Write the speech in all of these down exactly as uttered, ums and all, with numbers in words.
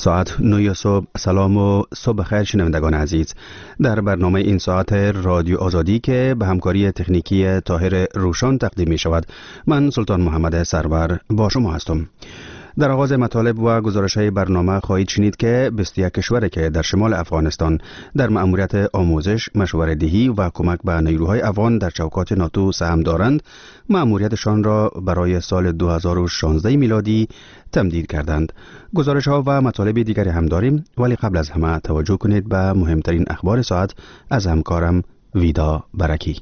ساعت نه صبح. سلام و صبح خیر شنوندگان عزیز. در برنامه این ساعت رادیو آزادی که به همکاری تکنیکی طاهر روشان تقدیم می شود، من سلطان محمد سرور با شما هستم. در آغاز مطالب و گزارش‌های برنامه خواهید شنید که بیست و یک کشوری که در شمال افغانستان در مأموریت آموزش، مشوره‌دهی و کمک به نیروهای افغان در چوکات ناتو سهم دارند، مأموریتشان را برای سال دو هزار و شانزده میلادی تمدید کردند. گزارش‌ها و مطالب دیگری هم داریم، ولی قبل از همه توجه کنید به مهمترین اخبار ساعت از همکارم ویدا برکی.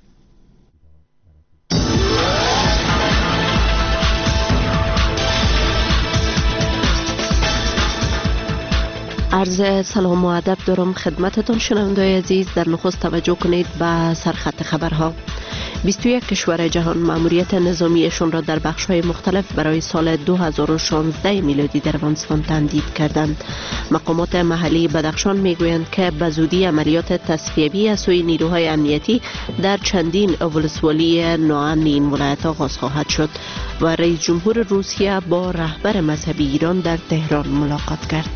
عرض سلام و ادب دارم خدمتتان شنوندگان عزیز. در نخست توجه کنید به سرخط خبرها. بیست و یک کشور جهان مأموریت نظامیشون را در بخش‌های مختلف برای سال دو هزار و شانزده میلادی در افغانستان تمدید کردند. مقامات محلی بدخشان میگویند که به زودی عملیات تصفیه‌ای از سوی نیروهای امنیتی در چندین ولسوالی ناامن این ولایت آغاز خواهد شد و رئیس جمهور روسیه با رهبر مذهبی ایران در تهران ملاقات کرد.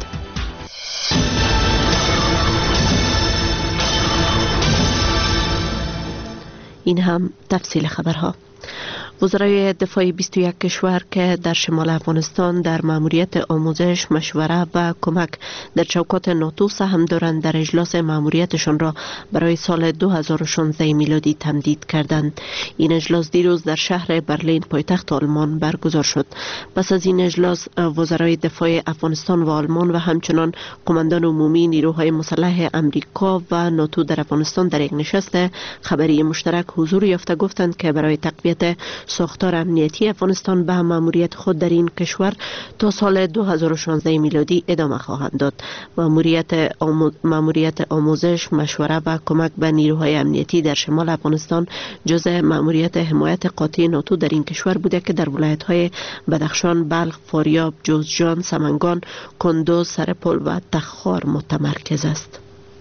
این هم تفصیل خبرها. وزرای دفاع بیست و یک کشور که در شمال افغانستان در مأموریت آموزش، مشوره و کمک در چوکات ناتو سهم دارند در اجلاس مأموریتشان را برای سال دو هزار و شانزده میلادی تمدید کردند. این اجلاس دیروز در شهر برلین پایتخت آلمان برگزار شد. پس از این اجلاس وزرای دفاع افغانستان و آلمان و همچنان قماندان عمومی نیروهای مسلح امریکا و ناتو در افغانستان در یک نشست خبری مشترک حضور یافته گفتند که برای تقویت ساختار امنیتی افغانستان به مأموریت خود در این کشور تا سال دو هزار و شانزده میلادی ادامه خواهند داد. مأموریت آمو... مأموریت آموزش، مشوره و کمک به نیروهای امنیتی در شمال افغانستان جزء مأموریت حمایت قاطع ناتو در این کشور بوده که در ولایت‌های بدخشان، بلخ، فاریاب، جوزجان، سمنگان، کندوز، سرپل و تخار متمرکز است.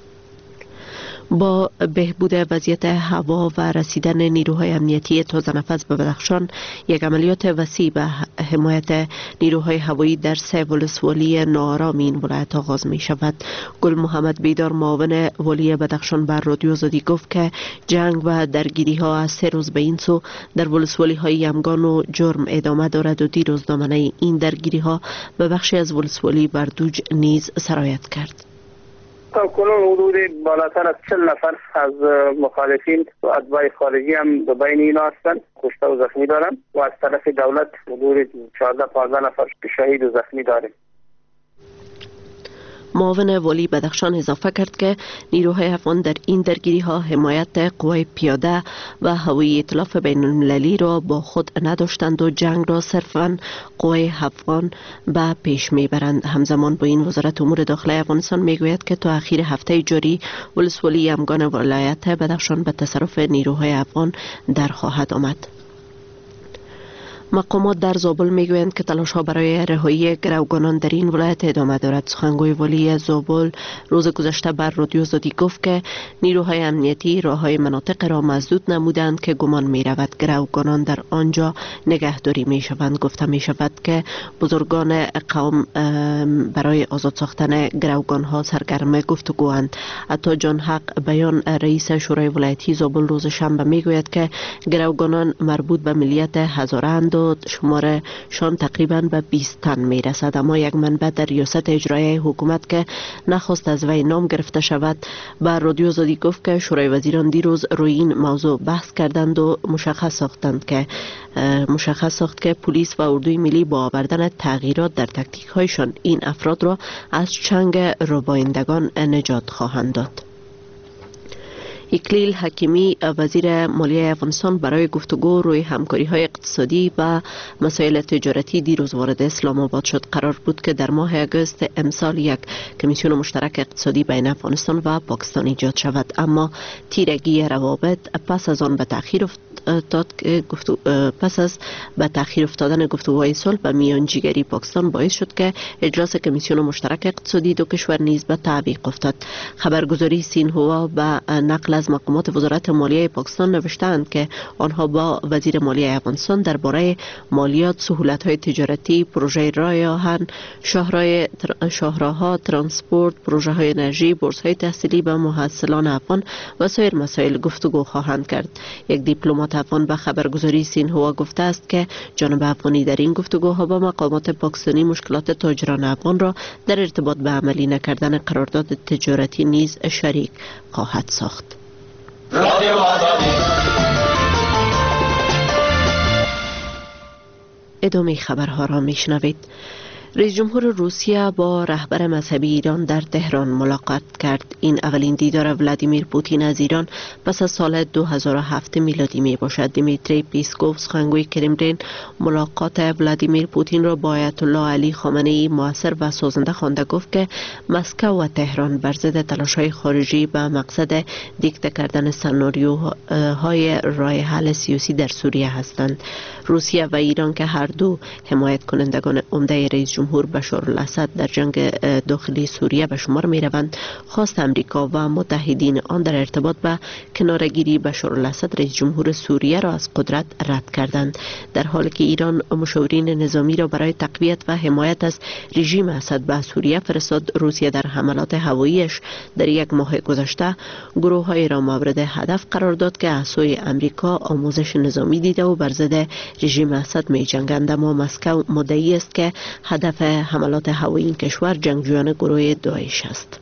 با بهبود وضعیت هوا و رسیدن نیروهای امنیتی تازه نفس به بدخشان، یک عملیات وسیع به حمایت نیروهای هوایی در سه ولسوالی ناآرام این ولایت آغاز می شود. گل محمد بیدار، معاون والی بدخشان، بر رادیو آزادی گفت که جنگ و درگیری ها از سه روز به این سو در ولسوالی های یمگان و جرم ادامه دارد و دیروز دامنه این درگیری ها به بخشی از ولسوالی بردوج نیز سرایت کرد. تا کنون حدود بالاتر از چهل نفر از مخالفین و اتباع خارجی هم به بین اینا هستند، کشته و زخمی دارن و از طرف دولت حدود چهارده پانزده نفر شهید و زخمی داریم. معاون والی بدخشان اضافه کرد که نیروهای افغان در این درگیری ها حمایت قوای پیاده و هوایی ائتلاف بین المللی را با خود نداشتند و جنگ را صرفاً قوای افغان به پیش میبرند. همزمان با این وزارت امور داخلی افغانستان میگوید که تا اخیر هفته جاری ولسوالی یمگان ولایت بدخشان به تصرف نیروهای افغان در خواهد آمد. مقامات در زابل میگویند که تلاش ها برای رهایی گروگانان در این ولایت ادامه دارد. سخنگوی والی زابل روز گذشته بر رادیو آزادی گفت که نیروهای امنیتی راههای مناطق را مسدود نمودند که گمان می رود گروگانان در آنجا نگهداری می شوند. گفته می شود که بزرگان قوم برای آزاد ساختن گروگان ها سرگرم گفتگواند. عطا جان حق بیان رئیس شورای ولایتی زابل روز شنبه میگوید که گروگانان مربوط به ملیت هزارند و شمارشان تقریبا به بیست تن می رسد، اما یک منبع در ریاست اجرایی حکومت که نخواست از وی نام گرفته شود بر رادیو آزادی گفت که شورای وزیران دیروز روی این موضوع بحث کردند و مشخص ساختند که مشخص ساخت که پلیس و اردوی ملی با آوردن تغییرات در تاکتیک هایشان این افراد را از چنگ ربایندگان نجات خواهند داد. اکلیل حکیمی، وزیر مالیه افغانستان، برای گفتگو روی همکاری های اقتصادی و مسائل تجارتی دیروز وارد اسلام آباد شد. قرار بود که در ماه اگست امسال یک کمیسیون مشترک اقتصادی بین افغانستان و پاکستان ایجاد شود، اما تیرگی روابط پس از آن به تأخیر افتاد که گفتگو پس از به تأخیر افتادن گفتگوهای صلح به میانجیگری پاکستان باعث شد که اجلاس کمیسیون مشترک اقتصادی دو کشور نیز به تعویق افتاد. خبرگزاری سینهوا به نقل از مقامات وزارت مالیه پاکستان نوشتند که آنها با وزیر مالیه افغانستان درباره مالیات، سهولت‌های تجارتی، پروژه راه آهن، شاهراه شاهراه‌ها، ترانسپورت، پروژه‌های انرژی، بورس‌های تحصیلی به محصلان افغان و سایر مسائل گفتگو خواهند کرد. یک دیپلمات افغان به خبرگزاری سینهوا گفته است که جانب افغانی در این گفتگوها با مقامات پاکستانی مشکلات تاجران افغان را در ارتباط به عملی نکردن قرارداد تجارتی نیز شریک خواهد ساخت. ادامه خبرها را میشنوید. رئیس جمهور روسیه با رهبر مذهبی ایران در تهران ملاقات کرد. این اولین دیدار ولادیمیر پوتین از ایران پس از سال دو هزار و هفت میلادی می باشد. دیمیتری پیسکوف سخنگوی کرملین ملاقات ولادیمیر پوتین را با آیت الله علی خامنه ای موثر و سازنده خوانده گفت که مسکو و تهران بر ضد تلاش‌های خارجی به مقصد دیکته کردن سناریوهای راه حل سیاسی در سوریه هستند. روسیه و ایران که هر دو حمایت کنندگان عمده رئیس جمهور بشار الاسد در جنگ داخلی سوریه به شمار می روند، خواست امریکا و متحدین آن در ارتباط به کنارگیری بشار الاسد رئیس جمهور سوریه را از قدرت رد کردند، در حالی که ایران مشاورین نظامی را برای تقویت و حمایت از رژیم اسد به سوریه فرستاد. روسیه در حملات هواییش در یک ماه گذشته گروه‌های را مورد هدف قرار داد که از سوی امریکا آموزش نظامی دیده و بر ضد رژیم اسد می جنگند، اما مسکو مدعی است که هدف حملات هوایی این کشور جنگجویان گروه داعش است.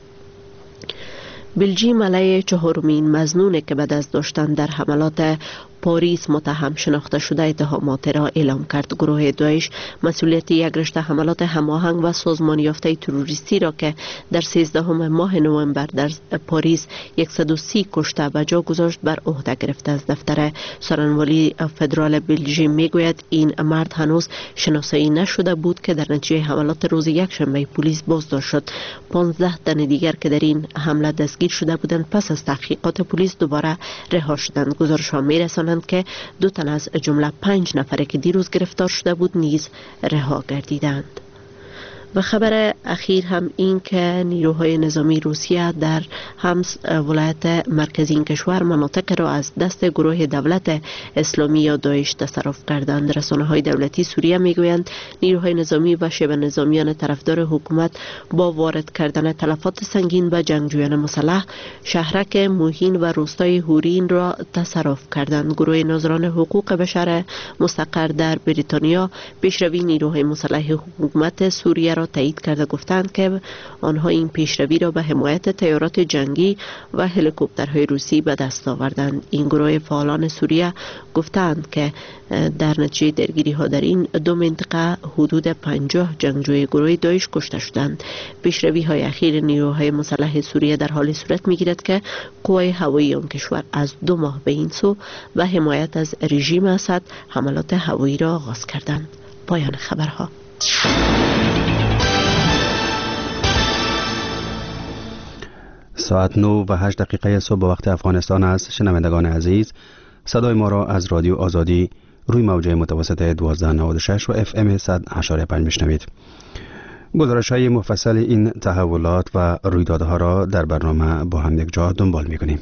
بلژیم علیه چهارمین مظنون که به دست داشتن در حملات پاریس متهم شناخته شده اتهامات را اعلام کرد. گروه داعش مسئولیت یک رشته حملات هماهنگ و سازمان یافته تروریستی را که در سیزدهم ماه نوامبر در پاریس صد و سی کشته به جا گذاشت بر عهده گرفته است. دفتر سخنگوی فدرال بلژیم میگوید این مرد هنوز شناسایی نشده بود که در نتیجه حملات روز یکشنبه پلیس بازداشت شد. پانزده تن دیگر که در این حمله دستگیر شده بودند پس از تحقیقات پلیس دوباره رها شدند. گزارش‌ها می‌رسانند که دو تن از جمله پنج نفره که دیروز گرفتار شده بود نیز رها گردیدند. و خبر اخیر هم این که نیروهای نظامی روسیه در همس ولایت مرکزی این کشور مناطق را از دست گروه دولت اسلامی یا داعش تصرف کردند. رسانه‌های دولتی سوریه میگویند نیروهای نظامی و شبه نظامیان طرفدار حکومت با وارد کردن تلفات سنگین به جنگجویان مسلح شهرک موهین و روستای هورین را تصرف کردند. گروه ناظران حقوق بشر مستقر در بریتانیا پیشروی نیروهای مسلح حکومت سوریه را تایید کرده گفتند که آنها این پیشروی را به حمایت تیارات جنگی و هلیکوپترهای روسی به دست آوردند. این گروه فعالان سوریه گفتند که در نتیجه درگیری ها در این دو منطقه حدود پنجاه جنگجوی گروه داعش کشته شدند. پیشروی های اخیر نیروهای مسلح سوریه در حال صورت میگیرد که قوای هوایی آن کشور از دو ماه به این سو و حمایت از رژیم اسد حملات هوایی را آغاز کردند. پایان خبرها. ساعت نه و هشت دقیقه صبح به وقت افغانستان است. شنوندگان عزیز، صدای ما را از رادیو آزادی روی موجه متوسط دوازده نود و شش و اف ام صد و هشت و پنج میشنوید. گزارش های مفصل این تحولات و رویدادها را در برنامه با هم یک جا دنبال میکنیم.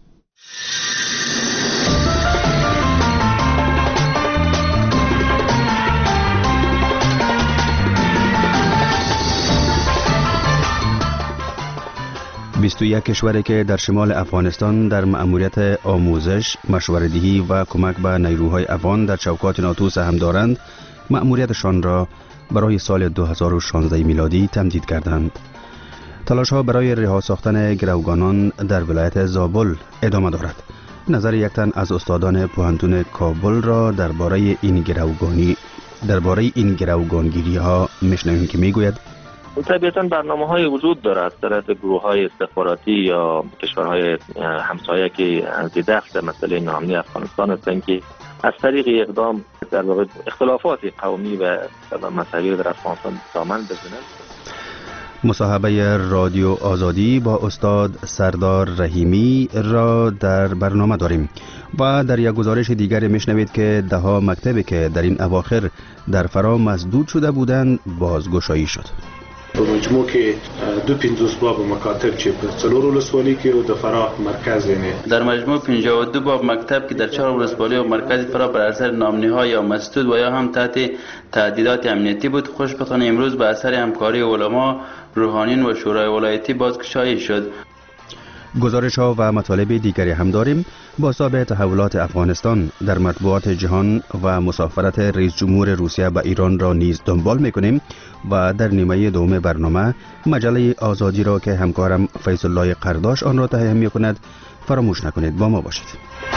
بیست و یک کشوری که در شمال افغانستان در مأموریت آموزش، مشوره‌دهی و کمک به نیروهای افغان در چوکات ناتو سهم دارند، مأموریتشان را برای سال دو هزار و شانزده میلادی تمدید کردند. تلاش‌ها برای رها ساختن گروگانان در ولایت زابل ادامه دارد. نظر یک تن از استادان پوهنتون کابل را درباره این گروگانی درباره این گروگانگیری ها میشنویم که میگوید طبیعتاً برنامه های وجود دارد از طرف گروه های استخباراتی یا کشورهای همسایه که از دست مسئله ناامنی افغانستان هستند که از طریق اقدام در واقع اختلافات قومی و مذهبی در افغانستان دامن بزنند. مصاحبه رادیو آزادی با استاد سردار رحیمی را در برنامه داریم و در یک گزارش دیگر میشنوید که ده ها مکتبی که در این اواخر در فرا مسدود شده بودند بازگشایی شد. په مجموع کې دو پنځوس باب مکاتب چې په څلور ولسوالۍ کې او د فراه مرکز یې در مجموع پنجاه و دو باب مکتب که در چهار ولسوالی و مرکز فراه بر اثر نامنی‌ها یا مسدود و یا هم تحت تهدیدات امنیتی بود. خوشبختانه امروز به اثر همکاری علما، روحانیون و شورای ولایتی بازگشایی شد. گزارش ها و مطالب دیگری هم داریم. با حساب تحولات افغانستان در مطبوعات جهان و مسافرت رئیس جمهور روسیه به ایران را نیز دنبال میکنیم و در نیمه دوم برنامه مجله آزادی را که همکارم فیض الله قرداش آن را تهیه میکند فراموش نکنید. با ما باشید.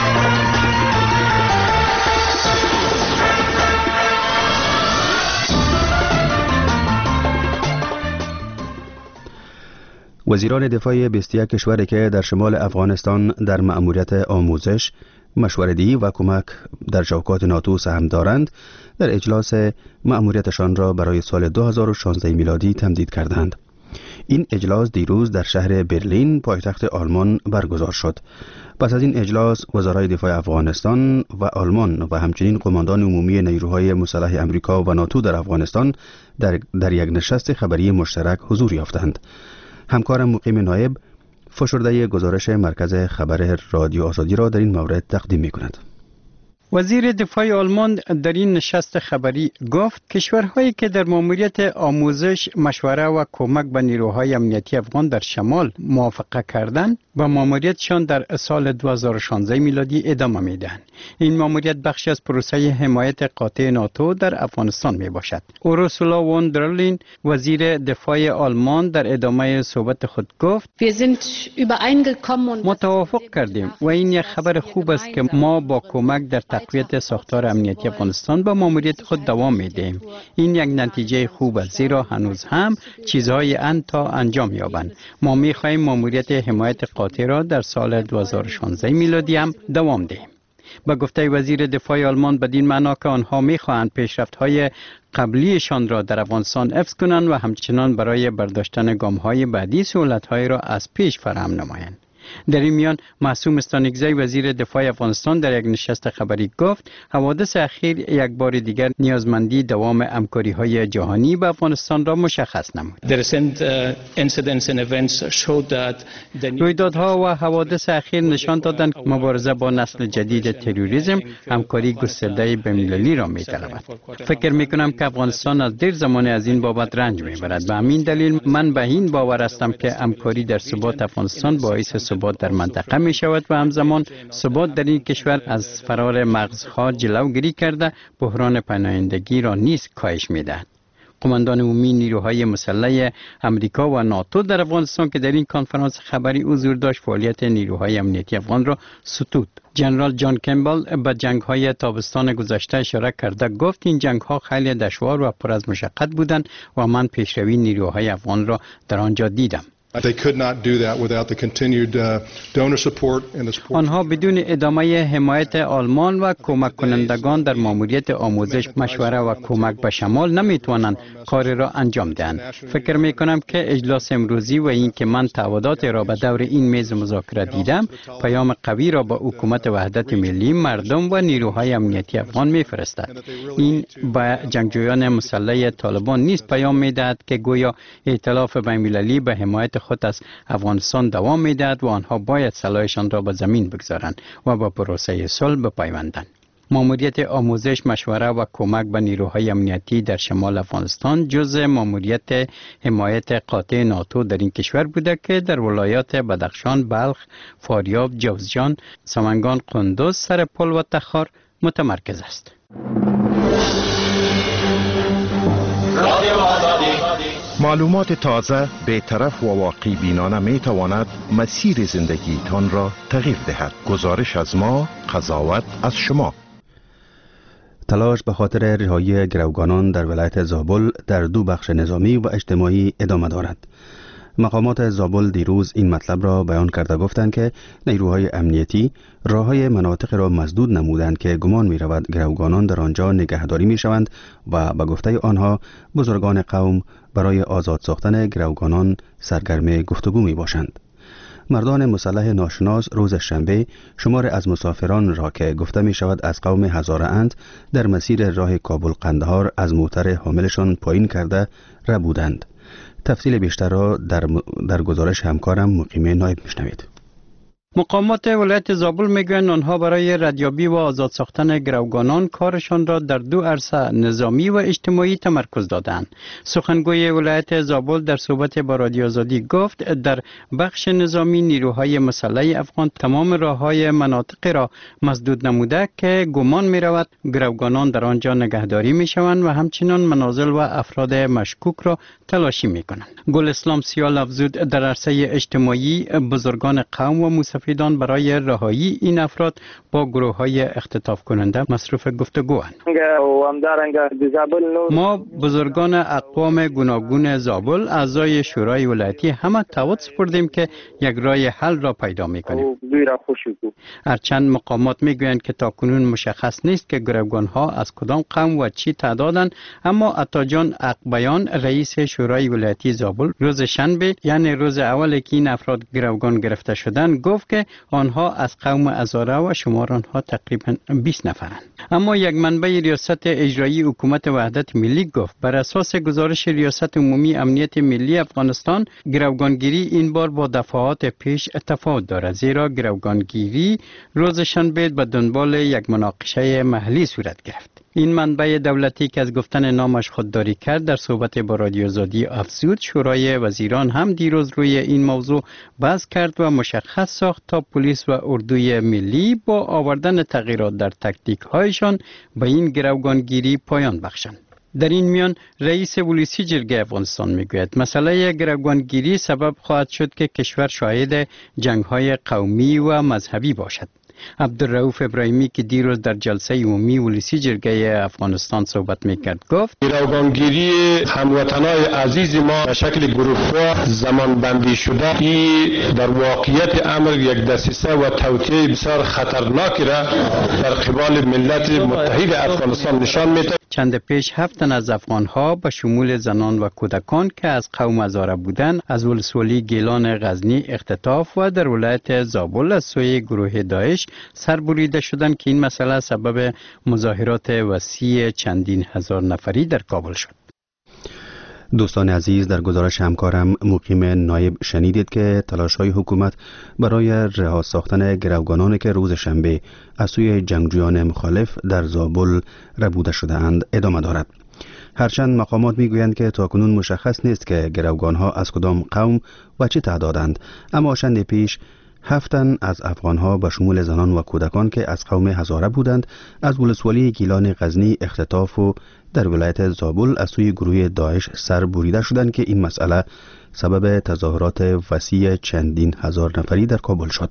وزیران دفاع بیست و یک کشوری که در شمال افغانستان در مأموریت آموزش، مشوره‌دهی و کمک در چوکات ناتو سهم دارند، در اجلاس مأموریتشان را برای سال دو هزار و شانزده میلادی تمدید کردند. این اجلاس دیروز در شهر برلین پایتخت آلمان برگزار شد. پس از این اجلاس وزرای دفاع افغانستان و آلمان و همچنین قماندان عمومی نیروهای مسلح امریکا و ناتو در افغانستان در, در یک نشست خبری مشترک حضور یافتند. همکارم مقیم نایب فشرده گزارش مرکز خبر رادیو آزادی را در این مورد تقدیم می کند. وزیر دفاع آلمان در این نشست خبری گفت کشورهایی که در مأموریت آموزش، مشوره و کمک به نیروهای امنیتی افغان در شمال موافقه کردند و مأموریتشان در سال دو هزار و شانزده میلادی ادامه میدهند. این مأموریت بخشی از پروسه حمایت قاطع ناتو در افغانستان می باشد. اورسولا وون در لین وزیر دفاع آلمان در ادامه صحبت خود گفت ما توافق کردیم و این یک خبر خوب است که ما با کمک در تقویت ساختار امنیتی افغانستان با مأموریت خود دوام میدهیم. این یک نتیجه خوب است زیرا هنوز هم چیزهای اند تا انجام یابند. ما میخواهیم مأموریت حمایت قاطع را در سال دو هزار و شانزده میلادی هم دوام دهیم. با گفته وزیر دفاع آلمان بدین معنا که آنها میخواهند پیشرفت‌های قبلیشان را در افغانستان حفظ کنند و همچنان برای برداشتن گام‌های بعدی سهولت‌های را از پیش فراهم نمایند. در این میان معصوم استانکزی وزیر دفاع افغانستان در یک نشست خبری گفت حوادث اخیر یک بار دیگر نیازمندی دوام همکاری‌های جهانی با افغانستان را مشخص نمود. رویدادها و حوادث اخیر نشان دادند مبارزه با نسل جدید تروریسم همکاری گسترده بین‌المللی را می‌طلبد. فکر می‌کنم که افغانستان از دیر زمان از این بابت رنج می‌برد. به همین دلیل من به این باور هستم که همکاری در ثبات افغانستان باعث ثبات در منطقه می شود و همزمان ثبات در این کشور از فرار مغزها جلوگیری کرده بحران پناهندگی را نیز کاهش می دهد. قماندان عمومی نیروهای مسلح امریکا و ناتو در افغانستان که در این کنفرانس خبری حضور داشت فعالیت نیروهای امنیتی افغان را ستود. جنرال جان کمبل به جنگ‌های تابستان گذشته اشاره کرده گفت این جنگ‌ها خیلی دشوار و پر از مشقت بودند و من پیشروی نیروهای افغان را در آنجا دیدم. آنها بدون ادامه حمایت آلمان و کمک کنندگان در مأموریت آموزش، مشوره و کمک به شمال نمیتوانند کار را انجام دهند. فکر میکنم که اجلاس امروزی و این که من تعهدات را به دور این میز مذاکره دیدم پیام قوی را به حکومت وحدت ملی، مردم و نیروهای امنیتی افغان میفرستد. این به جنگجویان مسلح طالبان نیز پیام میدهد که گویا ائتلاف بین‌المللی به حمایت خود از افغانستان دوام میدهد و آنها باید سلاحشان را به زمین بگذارند و با پروسه صلح بپیوندند. مأموریت آموزش، مشوره و کمک به نیروهای امنیتی در شمال افغانستان جزء مأموریت حمایت قاطع ناتو در این کشور بوده که در ولایات بدخشان، بلخ، فاریاب، جوزجان، سمنگان، قندوز، سرپل و تخار متمرکز است. معلومات تازه، بی‌طرف و واقعی بینانه می تواند مسیر زندگی تان را تغییر دهد. گزارش از ما، قضاوت از شما. تلاش به خاطر رهایی گروگانان در ولایت زابل در دو بخش نظامی و اجتماعی ادامه دارد. مقامات زابل دیروز این مطلب را بیان کرده گفتند که نیروهای امنیتی راههای مناطق را مسدود نمودند که گمان می رود گروگانان در آنجا نگهداری می شوند و به گفته آنها بزرگان قوم برای آزاد ساختن گروگانان سرگرم گفتگو می باشند. مردان مسلح ناشناس روز شنبه شمار از مسافران را که گفته می شود از قوم هزاره اند در مسیر راه کابل قندهار از موتر حاملشان پایین کرده ربودند. تفصیل بیشتر را در, در گزارش همکارم مقیم نایب میشنوید. مقامات ولایت زابل میگویند آنها برای ردیابی و آزاد ساختن گروگانان کارشان را در دو عرصه نظامی و اجتماعی تمرکز دادند. سخنگوی ولایت زابل در صحبت با رادیو آزادی گفت در بخش نظامی نیروهای مسلح افغان تمام راههای مناطق را مسدود نموده که گمان می رود گروگانان در آنجا نگهداری می شوند و همچنان منازل و افراد مشکوک را تلاشی می کنند. گل اسلام سیال افزود در عرصه اجتماعی بزرگان قوم و مستفیدان برای رهایی این افراد با گروه های اختطاف کننده مصروف گفتگوند. ما بزرگان اقوام گوناگون زابل اعضای شورای ولایتی همه تعهد سپردیم که یک راه حل را پیدا میکنیم. هرچند مقامات میگویند که تاکنون مشخص نیست که گروگان ها از کدام قوم و چی تعدادند، اما عطاجان اقبیان رئیس شورای ولایتی زابل روز شنبه یعنی روز اولی که این افراد گروگان گرفته شدند گفت که آنها از قوم هزاره و شمار آنها تقریبا بیست نفرند. اما یک منبع ریاست اجرایی حکومت وحدت ملی گفت بر اساس گزارش ریاست عمومی امنیت ملی افغانستان گروگانگیری این بار با دفعات پیش تفاوت دارد، زیرا گروگانگیری روز شنبه به دنبال یک مناقشه محلی صورت گرفت. این منبع دولتی که از گفتن نامش خودداری کرد در صحبت با رادیو آزادی افزود شورای وزیران هم دیروز روی این موضوع بحث کرد و مشخص ساخت تا پلیس و اردوی ملی با آوردن تغییرات در تاکتیک هایشان به این گروگانگیری پایان بخشند. در این میان رئیس ولسی جرگه افغانستان میگوید مسئله گروگانگیری سبب خواهد شد که کشور شاهد جنگ های قومی و مذهبی باشد. عبدالرؤوف ابراهیمی که دیروز در جلسه عمومی ولسی جرگه افغانستان صحبت میکرد گفت گروگانگیری هموطنای عزیز ما به شکل گروه‌وار زمان بندی شده ای در واقعیت امر یک دسیسه و توطئه بسیار خطرناکی را در قبال ملت متحد افغانستان نشان میده. چند پیش هفت تن از افغانها به شمول زنان و کودکان که از قوم هزاره بودند از ولسوالی گیلان غزنی اختطاف و در ولایت زابل از سوی گروه داعش سربریده شدند که این مسئله سبب مظاهرات وسیع چندین هزار نفری در کابل شد. دوستان عزیز، در گزارش همکارم مقیم نایب شنیدید که تلاش‌های حکومت برای رها ساختن گروگانانی که روز شنبه از سوی جنگجویان مخالف در زابل ربوده شده‌اند ادامه دارد. هرچند مقامات میگویند که تاکنون مشخص نیست که گروگانها از کدام قوم و چه تعدادند، اما چند پیش هفتن از افغانها به شمول زنان و کودکان که از قوم هزاره بودند از ولسوالی گیلان غزنی اختطاف و در ولایت زابل از سوی گروه داعش سر بریده شدند که این مسئله سبب تظاهرات وسیع چندین هزار نفری در کابل شد.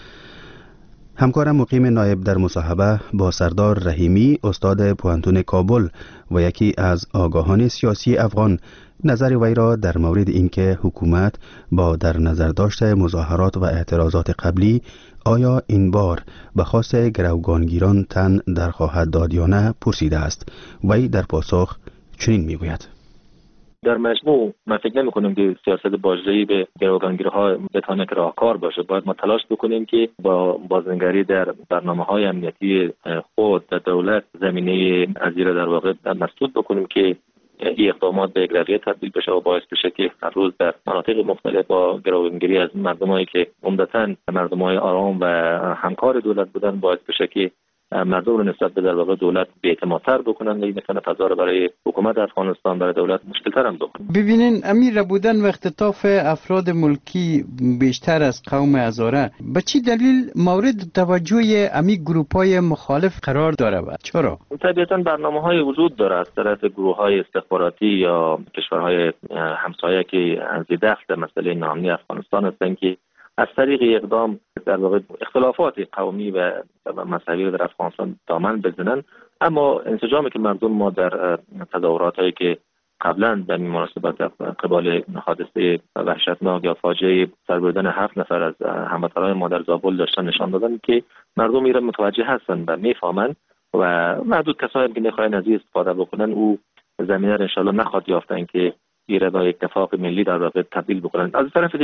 همکارم مقیم نایب در مصاحبه با سردار رحیمی استاد پوهنتون کابل و یکی از آگاهان سیاسی افغان نظر وی را در مورد اینکه حکومت با در نظر داشته مظاهرات و اعتراضات قبلی آیا این بار به خواست گروگانگیران تن در خواهد داد یا نه پرسیده است. وی در پاسخ چنین میگوید: در مجموع من فکر نمی کنم که سیاست باجری به گروگانگیرها بتونه که راهکار باشه. باید ما تلاش بکنیم که با بازنگری در برنامه‌های امنیتی خود در دولت زمینه ازیره در واقع مسدود بکنیم که این اقدامات به اقراریه تبدیل بشه و باعث بشه که هر روز در مناطق مختلف با گروگانگیری از مردمایی که عمدتاً مردمای آرام و همکار دولت بودن باعث بشه که مردم رو نسبت به در واقع دولت بی‌اعتمادتر بکنن. این مثلا فضا رو برای حکومت افغانستان برای دولت مشکل‌تر هم بکنه. ببینین امیر بودن و اختطاف افراد ملکی بیشتر از قوم هزاره به چی دلیل مورد توجه امی گروپ‌های مخالف قرار داره و چرا؟ طبیعتاً برنامه‌های وجود داره از طرف گروه‌های استخباراتی یا کشورهای همسایه که از دست مسئله ناامنی افغانستان هستند که از طریق اقدام در واقع اختلافات قومی و مذهبی رو در افغانستان دامن بزنن. اما انسجامی که مردم ما در تظاهراتایی که قبلا به مناسبت قبال حادثه وحشتناک یا فاجعه سربردن هفت نفر از هموطنان ما در زابل داشتن نشان دادن که مردم ایران متوجه هستن و میفهمن و محدود کسایی که میخواین از این استفاده بکنن او زمینه رو انشالله نخواد یافتن که ایران با اتفاق ملی در واقع تبدیل بکنن. از طرف دیگه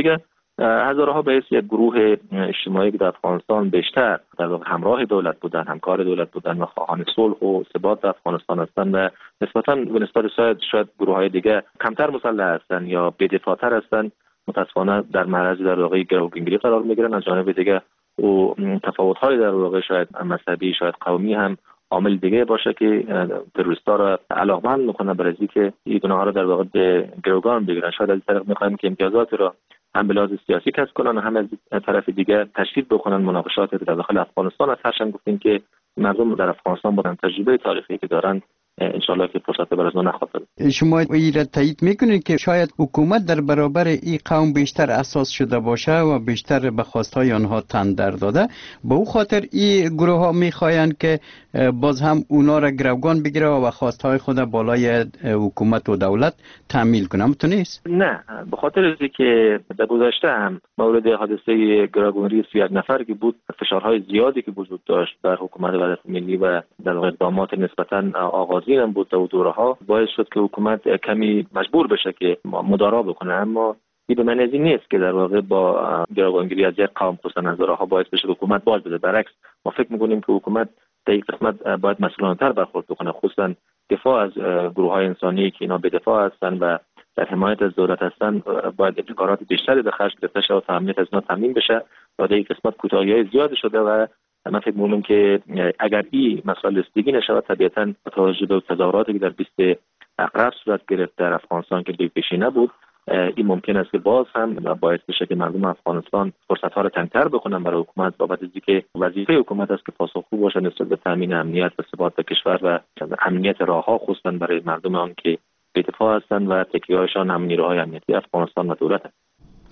هزارها به اسم یک گروه اجتماعی که در افغانستان بیشتر در واقع همراه دولت بودن، همکار دولت بودن و خواهان صلح و ثبات در افغانستان هستند و نسبتاً به نسبت شاید شاید گروه‌های دیگه کمتر مسلح هستند یا بی‌دفاع‌تر هستند، متأسفانه در معرض در واقع گروگانگیری قرار می‌گیرن. از جانب دیگه و تفاوت‌های در واقع شاید مذهبی، شاید قومی هم عامل دیگه باشه که تروریست‌ها را علاقمند می‌کنه برای اینکه این گناه‌ها را در واقع به گروگان بگیرن. شاید از طرف می‌خوایم که امتیازات را هم به لحاظ سیاسی کسب کنن و هم از طرف دیگه تشدید بکنن مناقشات در داخل افغانستان. از هرچند گفتیم که مردم در افغانستان با تجربه تاریخی که دارن انشالله که فرصت بر از نخواهد داد. شما این را تایید میکنید که شاید حکومت در برابر این قوم بیشتر اساس شده باشه و بیشتر به خواستهای آنها تن در داده، به او خاطر این گروه ها میخواین که باز هم اونا را گروگان بگیره و خواستهای خود بالای حکومت و دولت تحمیل کنه؟ همون نیست؟ نه، به خاطر اینکه که در گذشته هم مورد حادثه گروگانگیری سی و یک نفر که بود، فشارهای زیادی که وجود داشت بر حکومت وحدت ملی و در واقع اقدامات نسبتاً آغازین هم بود و دوره‌ها باعث شد که حکومت کمی مجبور بشه که مدارا بکنه. اما این به معنی نیست که در واقع با گروگانگیری از یک قوم خصوصا از دوره‌ها باعث بشه که حکومت باز بده. برعکس، ما فکر می‌کنیم که حکومت در این قسمت باید مسئولانه‌تر برخورد بکنه، خصوصا دفاع از گروه‌های انسانی که اینا به دفاع هستن و در حمایت از دولت هستن. باید ابتکارات بیشتری به خرج گرفته شه و تامین از اینا تامین بشه. و در این قسمت کوتاهی‌های زیاد شده و من فکر می‌کنم که اگر این مسائل رسیدگی نشود، طبیعتاً با توجه به تظاهراتی که در بیست اقرب صورت گرفت در افغانستان که پیشی نبود، این ممکن است که باز هم باعث بشه که مردم افغانستان فرصت‌ها را تنگ‌تر بکنن برای حکومت، بابت اینکه وظیفه حکومت است که پاسخگو باشه نسبت به تامین امنیت و ثبات کشور و امنیت راه‌ها، خصوصاً برای مردم آن که به دفاع هستند و تکیه‌هایشان هم نیروهای امنیتی افغانستان و دولت است.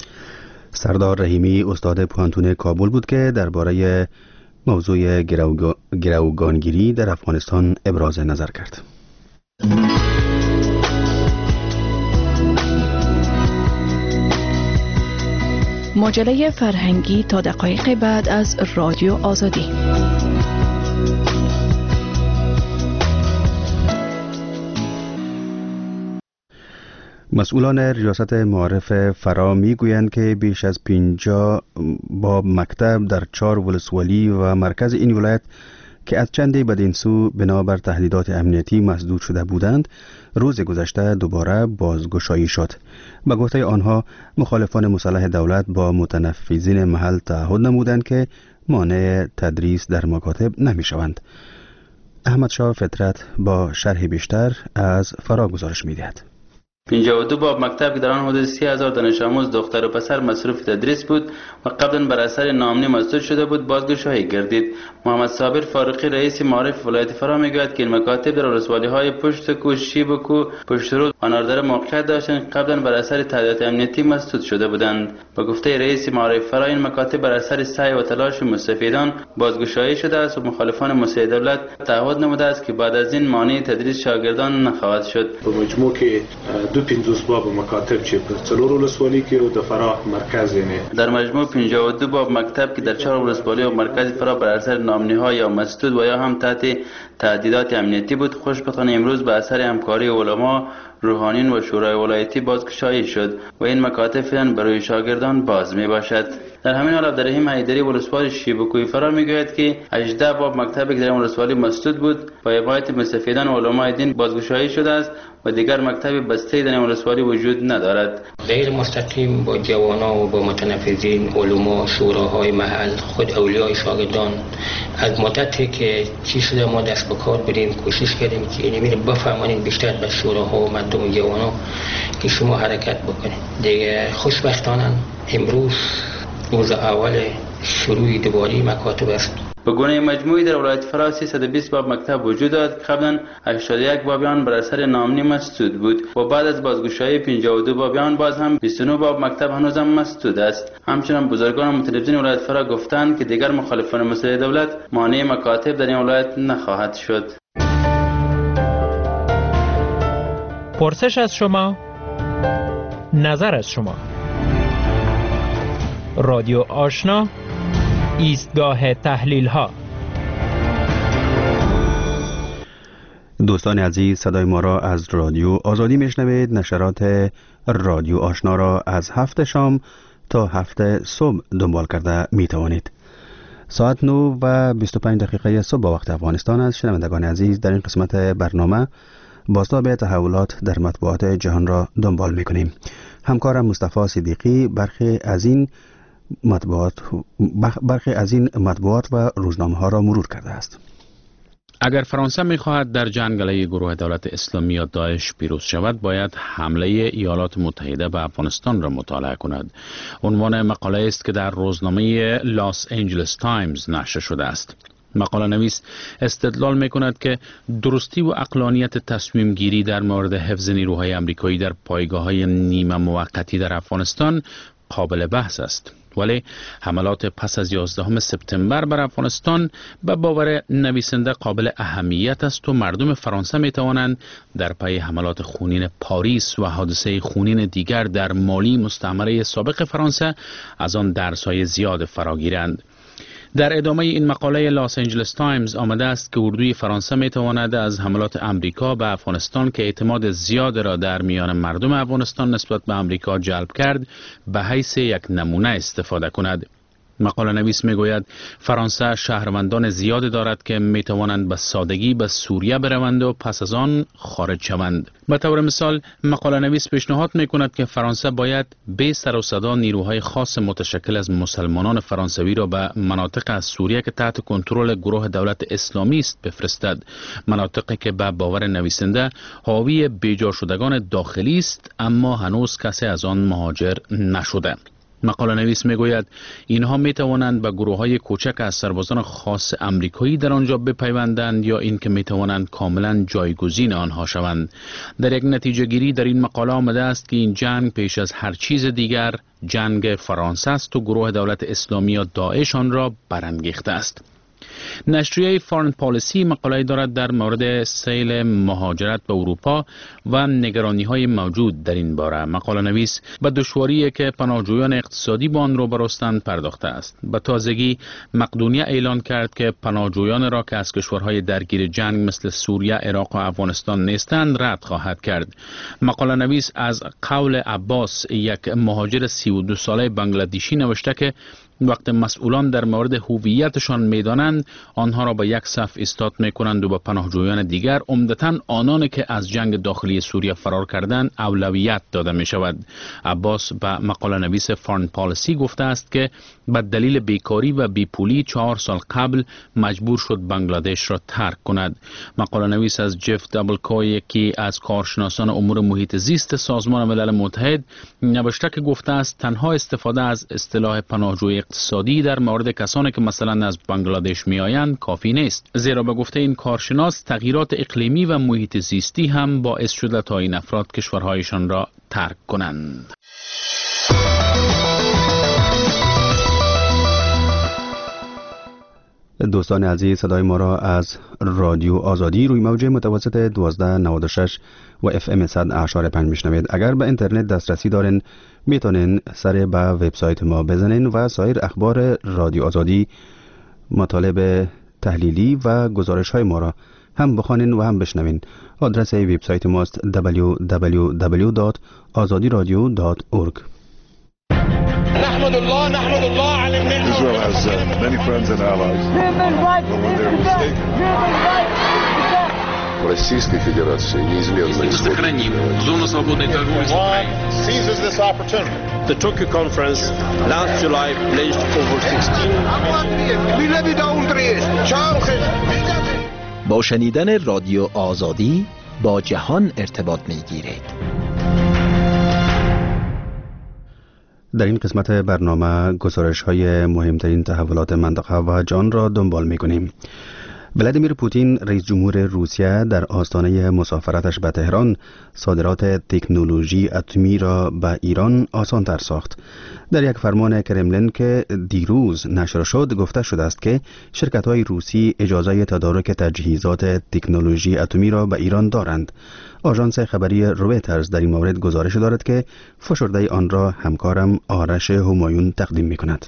سردار رحیمی استاد پوهنتون کابل بود که درباره موضوع گروگانگیری در افغانستان ابراز نظر کرد. مجله فرهنگی تا دقایق بعد از رادیو آزادی. مسئولان ریاست معارف فرا میگویند که بیش از پنجاه باب مکتب در چهار ولسوالی و مرکز این ولایت که از چندی بدین سو بنابر تهدیدات امنیتی مسدود شده بودند، روز گذشته دوباره بازگشایی شد. به گفته آنها، مخالفان مسلح دولت با متنفذین محل تعهد نمودند که مانع تدریس در مکاتب نمی شوند. احمد شاه فطرت با شرح بیشتر از فرا گزارش می دهد. پنجاه و دو باب مکتب که در آن حدود سی هزار دانش آموز دختر و پسر مصروف تدریس بود و قبلا بر اثر نامنی مسدود شده بود، بازگشایی گردید. محمد صابر فاروقی رئیس معارف ولایت فرا میگوید که این مکاتب در ولسوالی های پشت کو، شیبکو، پشترود و ناردره موقعیت داشتند، قبلا بر اثر تهدیدات امنیتی مسدود شده بودند. با گفته رئیس معارف فرا، این مکاتب بر اثر سعی و تلاش مستفیدان بازگشایی شده است و مخالفان مسلح دولت تعهد نموده است که بعد از این مانع تدریس شاگردان نخواهد شد. په مجموع کې دو پنځوس باب مکاتب چې په څلور ولسوالۍ کې او د فراه مرکز یې در مجموع پنجاه و دو باب مکتب که در چهار ولسوالی و مرکز فرا بر اثر نامنی‌ها یا مسدود و یا هم تحت تهدیدات امنیتی بود، خوشبختانه امروز به اثر همکاری علما، روحانیون و شورای ولایتی بازگشایی شد و این مکاتب فعلا برای شاگردان باز می باشد. در همین حال عبدالرحیم حیدری ولسوالی شیبکوی فرا میگوید که هجده باب مکتبی که در ولسوالی مسدود بود با حمایت مستفیدان و علمای دین بازگشایی شده است و دیگر مکتب بسته در ولسوالی وجود ندارد. غیر مستقیم با جوانان و با متنفذین، علما، شوراهای محل، خود اولیای شاگردان از مدتی که چی شده ما دست به کار بریم، کوشش کردیم که اینمی رو بفهمانیم بیشتر به شوراها و مردم و جوانان که شما حرکت بکنید. دیگه خوشبختانه امروز روز اول شروع دوباره مکاتب است. به گونه مجموعی در ولایت فرا سیصد و بیست باب مکتب وجود دارد. قبلا هشتاد و یک بابیان بر اثر نامنی مسدود بود و بعد از بازگشایی پنجاه و دو بابیان باز هم بیست و نه باب مکتب هنوز هم مسدود است. همچنین بزرگان متنفذین ولایت فرا گفتند که دیگر مخالفان مسلح دولت مانع مکاتب در این ولایت نخواهد شد. پرسش از شما، نظر از شما. رادیو آشنا، ایستگاه تحلیل ها. دوستان عزیز، صدای ما را از رادیو آزادی میشنوید. نشرات رادیو آشنا را از هفت شام تا هفت صبح دنبال کرده می توانید. ساعت نه و بیست و پنج دقیقه صبح با وقت افغانستان است. شنوندگان عزیز، در این قسمت برنامه بازتاب تحولات در مطبوعات جهان را دنبال می کنیم. همکارم مصطفی صدیقی برخی از این مطبوعات برخی از این مطبوعات و روزنامه ها را مرور کرده است. اگر فرانسه می‌خواهد در جنگ علیه گروه دولت اسلامی یا داعش پیروز شود، باید حمله ایالات متحده به افغانستان را مطالعه کند. عنوان مقاله است که در روزنامه لاس انجلس تایمز نشر شده است. مقاله نویس استدلال می‌کند که درستی و عقلانیت تصمیم گیری در مورد حفظ نیروهای آمریکایی در پایگاه‌های نیمه موقتی در افغانستان قابل بحث است. ولی حملات پس از یازدهم سپتامبر بر افغانستان به باور نویسنده قابل اهمیت است و مردم فرانسه می توانند در پی حملات خونین پاریس و حادثه خونین دیگر در مالی مستعمره سابق فرانسه از آن درس‌های زیاد فراگیرند. در ادامه این مقاله لاس انجلس تایمز آمده است که اردوی فرانسه می تواند از حملات امریکا به افغانستان که اعتماد زیاد را در میان مردم افغانستان نسبت به امریکا جلب کرد به حیث یک نمونه استفاده کند. مقاله نویس می گوید فرانسه شهروندان زیاد دارد که می توانند به سادگی به سوریه بروند و پس از آن خارج شوند. به طور مثال مقاله نویس پیشنهاد می کند که فرانسه باید بی سر و صدا نیروهای خاص متشکل از مسلمانان فرانسوی را به مناطق از سوریه که تحت کنترل گروه دولت اسلامی است بفرستد. مناطقی که به باور نویسنده حاوی بیجا شدگان داخلی است اما هنوز کسی از آن مهاجر نشده. مقاله نویس می گوید اینها می توانند به گروه های کوچک از سربازان خاص امریکایی در آنجا بپیوندند یا اینکه می توانند کاملا جایگزین آنها شوند. در یک نتیجه گیری در این مقاله آمده است که این جنگ پیش از هر چیز دیگر جنگ فرانسه است و گروه دولت اسلامی یا داعش آن را برانگیخته است. نشریه فارن پالیسی مقاله دارد در مورد سیل مهاجرت به اروپا و نگرانی های موجود در این باره. مقاله نویس به دشواری که پناهجویان اقتصادی با آن روبرو هستند پرداخته است. به تازگی مقدونیه اعلان کرد که پناهجویان را که از کشورهای درگیر جنگ مثل سوریه، عراق و افغانستان نیستند رد خواهد کرد. مقاله نویس از قول عباس، یک مهاجر سی و دو ساله بنگلادیشی، نوشته که وقت مسئولان در مورد هویتشان میدانند آنها را به یک صف ایستاد میکنند و به پناهجویان دیگر، عمدتاً آنانی که از جنگ داخلی سوریه فرار کردند، اولویت داده می شود. عباس به مقاله نویس فارن پالیسی گفته است که به دلیل بیکاری و بیپولی چهار سال قبل مجبور شد بنگلادش را ترک کند. مقاله نویس از جف دابلکو، یکی از کارشناسان امور محیط زیست سازمان ملل متحد، نوشته که گفته است تنها استفاده از اصطلاح پناهجوی اقتصادی در مورد کسانی که مثلا از بنگلادش می آیند کافی نیست، زیرا به گفته این کارشناس تغییرات اقلیمی و محیط زیستی هم باعث شده تا این افراد کشورهایشان را ترک کنند. دوستان عزیز، صدای ما را از رادیو آزادی روی موج متوسط دوازده نود و شش و اف ام صد اعشار پنج میشنوید. اگر به اینترنت دسترسی دارین میتونین سر به وبسایت ما بزنین و سایر اخبار رادیو آزادی، مطالب تحلیلی و گزارش های ما را هم بخوانین و هم بشنوین. آدرس وبسایت ماست دبلیو دبلیو دبلیو دات آزادی رادیو دات اورگ. نحمد الله نحمد الله على النعمة. Israel has uh, many friends and allies. Российской Федерации неизменно сохраним зону свободной торговли с Украиной. Seizes this opportunity. The Tokyo conference last July pledged over sixteen. با شنیدن رادیو آزادی با جهان ارتباط می‌گیرید. در این قسمت برنامه گزارش های مهمترین تحولات منطقه و جهان را دنبال می کنیم. ولادیمیر پوتین رئیس جمهور روسیه در آستانه مسافرتش به تهران صادرات تکنولوژی اتمی را به ایران آسان تر ساخت. در یک فرمان کرملین که دیروز نشر شد گفته شده است که شرکت های روسی اجازه تدارک تجهیزات تکنولوژی اتمی را به ایران دارند. آژانس خبری رویترز در این مورد گزارش دارد که فشرده آن را همکارم آرش همایون تقدیم می کند.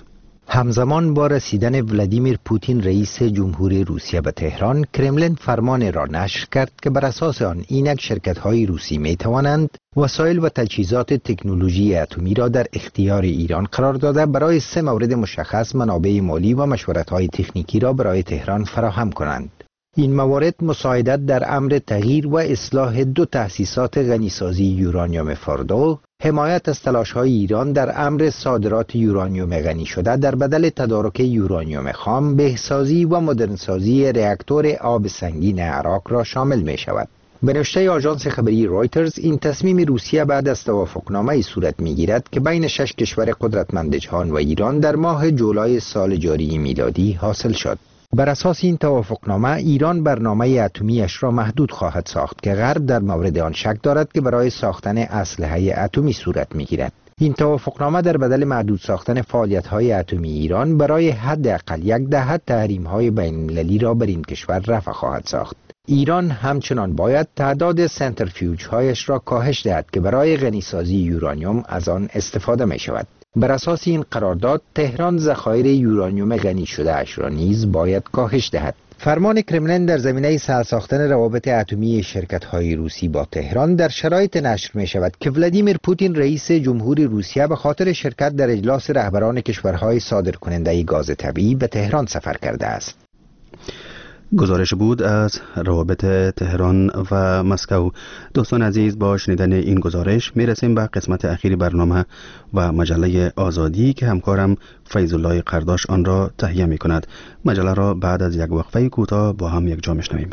همزمان با رسیدن ولادیمیر پوتین رئیس جمهوری روسیه به تهران، کرملین فرمان را نشر کرد که بر اساس آن اینک شرکت‌های روسی می توانند وسایل و تجهیزات تکنولوژی اتمی را در اختیار ایران قرار داده برای سه مورد مشخص منابع مالی و مشورت‌های تکنیکی را برای تهران فراهم کنند. این موارد مساعدت در امر تغییر و اصلاح دو تأسیسات غنیسازی یورانیوم فاردو، حمایت از تلاش‌های ایران در امر صادرات یورانیوم غنی شده در بدل تدارک یورانیوم خام، بهسازی و مدرنسازی راکتور آب سنگین عراق را شامل می شود. به نوشته آژانس خبری رویترز، این تصمیم روسیه بعد از توافقنامه صورت می‌گیرد که بین شش کشور قدرتمند جهان و ایران در ماه جولای سال جاری میلادی حاصل شد. بر اساس این توافقنامه، ایران برنامه اتمیش را محدود خواهد ساخت که غرب در مورد آن شک دارد که برای ساختن اسلحه اتمی صورت می‌گیرد. این توافقنامه در بدل محدود ساختن فعالیت‌های اتمی ایران برای حداقل یک دهه تحریم‌های بین‌المللی را بر این کشور رفع خواهد ساخت. ایران همچنان باید تعداد سنترفیوژهایش را کاهش دهد که برای غنیسازی یورانیوم از آن استفاده می شود. بر اساس این قرارداد، تهران ذخایر یورانیوم غنی شده اش را نیز باید کاهش دهد. فرمان کرملین در زمینه سرساختن روابط اتمی شرکت‌های روسی با تهران در شرایط نشر می شود که ولادیمیر پوتین رئیس جمهوری روسیه به خاطر شرکت در اجلاس رهبران کشورهای صادرکننده گاز طبیعی به تهران سفر کرده است. گزارش بود از روابط تهران و مسکو. دوستان عزیز، با شنیدن این گزارش می رسیم به قسمت اخیری برنامه و مجله آزادی که همکارم فیض الله قرداش آن را تهیه می کند. مجله را بعد از یک وقفه کوتاه با هم یک جا میشنویم.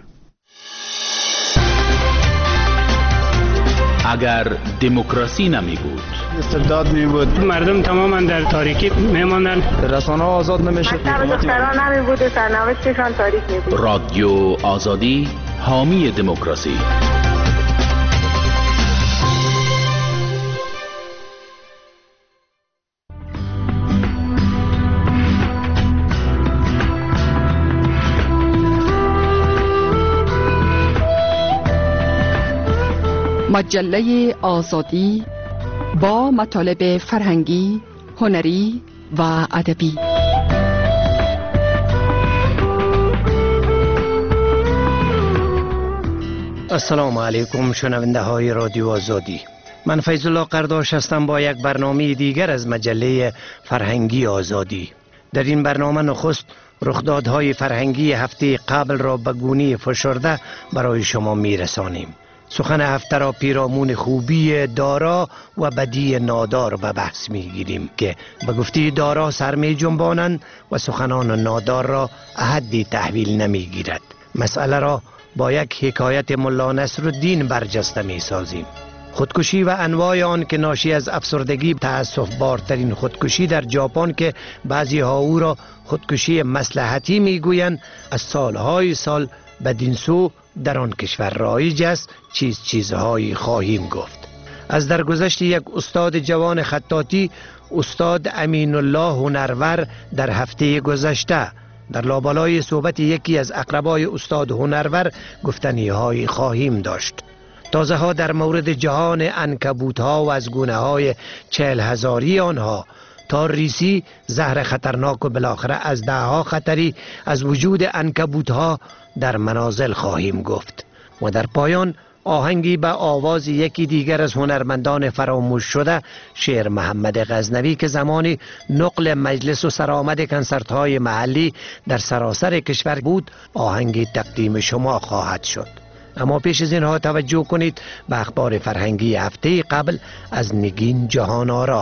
اگر دموکراسی نمی بود، استبداد می بود، مردم تماما در تاریکی می ماندن، رسانه آزاد نمی شد، دختران نمی بود، سرنوشتشان تاریک می بود. رادیو آزادی، حامی دموکراسی. مجله آزادی با مطالب فرهنگی، هنری و ادبی. السلام علیکم شنونده های رادیو آزادی. من فیض الله قرداش هستم با یک برنامه دیگر از مجله فرهنگی آزادی. در این برنامه نخست رخدادهای فرهنگی هفته قبل را به گونه فشرده برای شما میرسانیم. سخن هفته را پیرامون خوبی دارا و بدی نادار به بحث میگیریم که به گفته دارا سر می جنبانند و سخنان نادار را احدی تحویل نمیگیرد. مسئله را با یک حکایت ملا نصرالدین برجسته می سازیم. خودکشی و انواع آن که ناشی از افسردگی، تأسف بارترین خودکشی در ژاپن که بعضی ها او را خودکشی مصلحتی میگویند، از سالهای سال بدین سو در آن کشور رایج است. چیز چیزهایی خواهیم گفت. از درگذشت یک استاد جوان خطاطی، استاد امین الله هنرور، در هفته گذشته در لابلای صحبت یکی از اقربای استاد هنرور گفتنی هایی خواهیم داشت. تازه ها در مورد جهان عنکبوت ها و از گونه های چهل هزاری آنها تا ریسی، زهر خطرناک و بالاخره از ده ها خطری از وجود عنکبوت ها در منازل خواهیم گفت. و در پایان آهنگی به آواز یکی دیگر از هنرمندان فراموش شده، شعر محمد غزنوی که زمانی نقل مجلس و سرآمد کنسرت های محلی در سراسر کشور بود، آهنگی تقدیم شما خواهد شد. اما پیش از اینها توجه کنید به اخبار فرهنگی هفته قبل از نگین جهان آرا.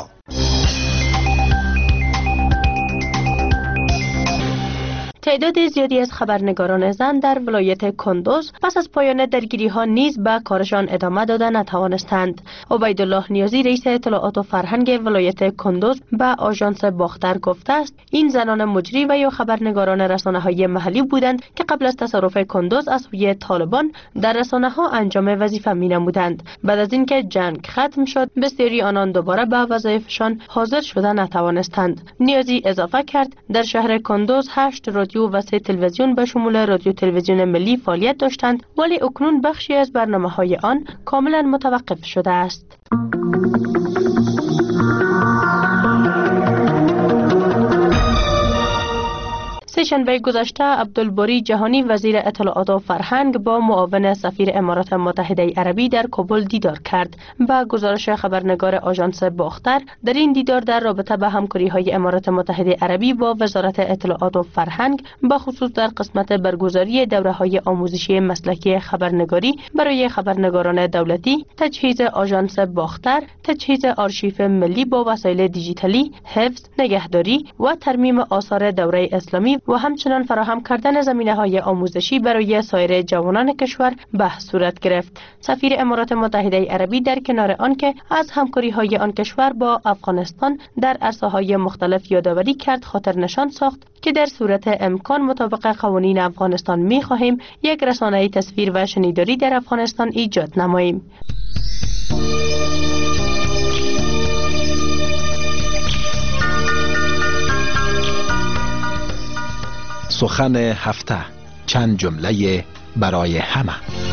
تعداد زیادی از خبرنگاران زن در ولایت کندوز پس از پایان درگیری ها نیز به کارشان ادامه داده نتوانستند. عبیدالله نیازی رئیس اطلاعات و فرهنگ ولایت کندوز به آژانس باختر گفته است این زنان مجری و یا خبرنگاران رسانه های محلی بودند که قبل از تصرف کندوز از سوی طالبان در رسانه ها انجام وظیفه می نمودند. بعد از اینکه جنگ ختم شد، بسیاری آنان دوباره به وظایفشان حاضر شده نتوانستند. نیازی اضافه کرد در شهر کندوز هشت رادیو و سه تلویزیون به شمول رادیو تلویزیون ملی فعالیت داشتند، ولی اکنون بخشی از برنامه‌های آن کاملا متوقف شده است. سه‌شنبه گذشته عبدالباری جهانی وزیر اطلاعات و فرهنگ با معاون سفیر امارات متحده عربی در کابل دیدار کرد. با گزارش خبرنگار آژانس باختر، در این دیدار در رابطه به همکاری‌های امارات متحده عربی با وزارت اطلاعات و فرهنگ به خصوص در قسمت برگزاری دوره‌های آموزشی مسلکی خبرنگاری برای خبرنگاران دولتی، تجهیز آژانس باختر، تجهیز آرشیف ملی با وسایل دیجیتالی، حفظ، نگهداری و ترمیم آثار دوره اسلامی و همچنان فراهم کردن زمینه‌های آموزشی برای سایر جوانان کشور بحث صورت گرفت. سفیر امارات متحده عربی در کنار آنکه از همکاری‌های آن کشور با افغانستان در عرصه‌های مختلف یادآوری کرد، خاطر نشان ساخت که در صورت امکان مطابق قوانین افغانستان می‌خواهیم یک رسانه تصویر و شنیداری در افغانستان ایجاد نماییم. سخن هفته، چند جمله برای همه.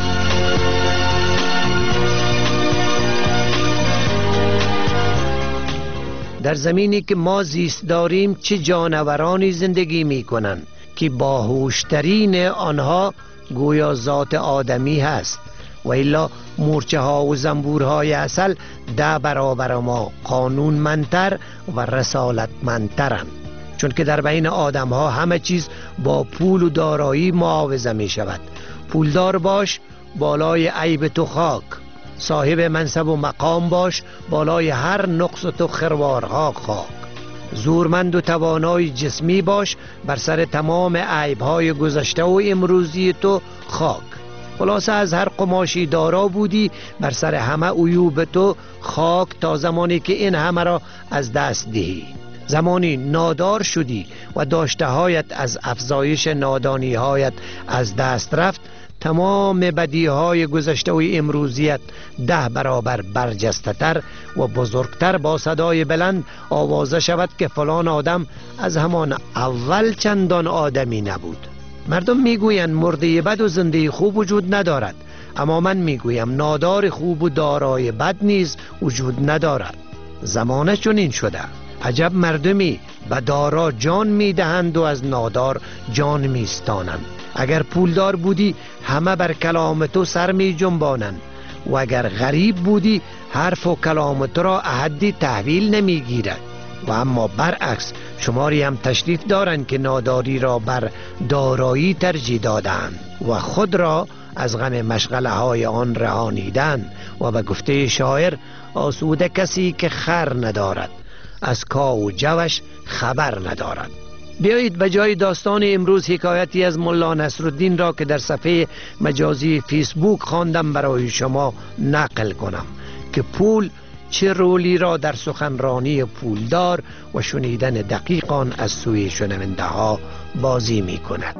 در زمینی که ما زیست داریم چه جانورانی زندگی می کنند که باهوشترین آنها گویا ذات آدمی هست، و الا مورچه ها و زنبورهای اصل ده برابر ما قانونمندتر و رسالتمندترند، چون که در بین آدم ها همه چیز با پول و دارایی معاوضه می شود. پولدار باش، بالای عیب تو خاک. صاحب منصب و مقام باش، بالای هر نقص تو خروارها خاک. زورمند و توانای جسمی باش، بر سر تمام عیبهای گذشته و امروزی تو خاک. خلاصه از هر قماشی دارا بودی، بر سر همه عیوب تو خاک، تا زمانی که این همه را از دست دهی. زمانی نادار شدی و داشته هایت از افزایش نادانی هایت از دست رفت، تمام بدی های گذشته و امروزیت ده برابر برجسته تر و بزرگتر با صدای بلند آوازه شود که فلان آدم از همان اول چندان آدمی نبود. مردم میگویند مرده بد و زنده خوب وجود ندارد، اما من میگویم نادار خوب و دارای بد نیز وجود ندارد. زمانه چنین شده. عجب مردمی به دارا جان میدهند و از نادار جان میستانند. اگر پولدار بودی همه بر کلام تو سر می جنبانند، و اگر غریب بودی حرف و کلام تو را احدی تحویل نمی گیرد. و اما برعکس شماری هم تشریف دارند که ناداری را بر دارایی ترجیح دادند و خود را از غم مشغله های آن رهانیدند. و به گفته شاعر آسوده کسی که خر ندارد، از کا و جوش خبر ندارد. بیایید به جای داستان امروز حکایتی از ملا نصرالدین را که در صفحه مجازی فیسبوک خواندم برای شما نقل کنم که پول چه رولی را در سخنرانی پولدار و شنیدن دقیقان از سوی شنونده ها بازی می کند.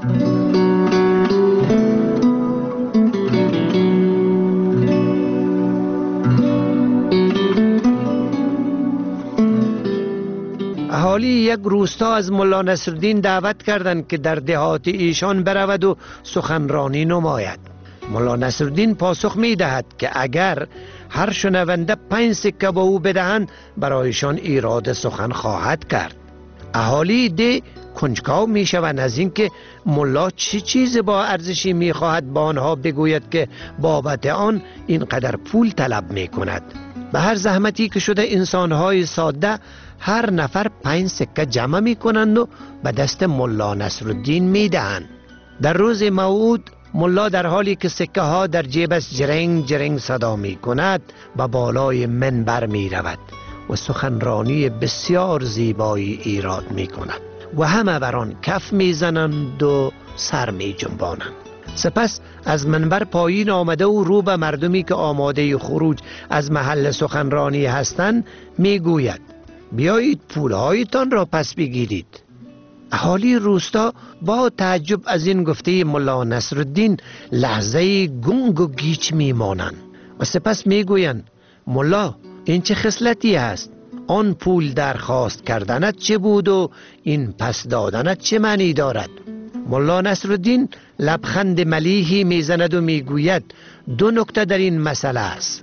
اهالی یک روستا از ملا نصرالدین دعوت کردند که در دهات ایشان برود و سخنرانی نماید. ملا نصرالدین پاسخ می دهد که اگر هر شنونده پنج سکه به او بدهند برایشان ایراد سخن خواهد کرد. اهالی ده کنجکاو می شوند از اینکه ملا چه چیز با ارزشی می خواهد با آنها بگوید که بابت آن اینقدر پول طلب می کند. به هر زحمتی که شده انسانهای ساده هر نفر پنج سکه جمع می کنند و به دست ملا نصرالدین می دهند. در روز موعود ملا در حالی که سکه ها در جیبش جرنگ جرنگ صدا می کند به بالای منبر می رود و سخنرانی بسیار زیبایی ایراد می کند و همه بران کف می زنند و سر می جنبانند. سپس از منبر پایین آمده و رو به مردمی که آماده خروج از محل سخنرانی هستند می گوید بیایید پولهایتان را پس بگیرید. اهالی روستا با تعجب از این گفته ملا نصرالدین لحظه گنگ و گیج می مانند و سپس می گویند ملا این چه خصلتی است؟ آن پول درخواست کردنت چه بود و این پس دادنت چه معنی دارد؟ ملا نصرالدین لبخند ملیحی میزند و میگوید دو نکته در این مسئله است.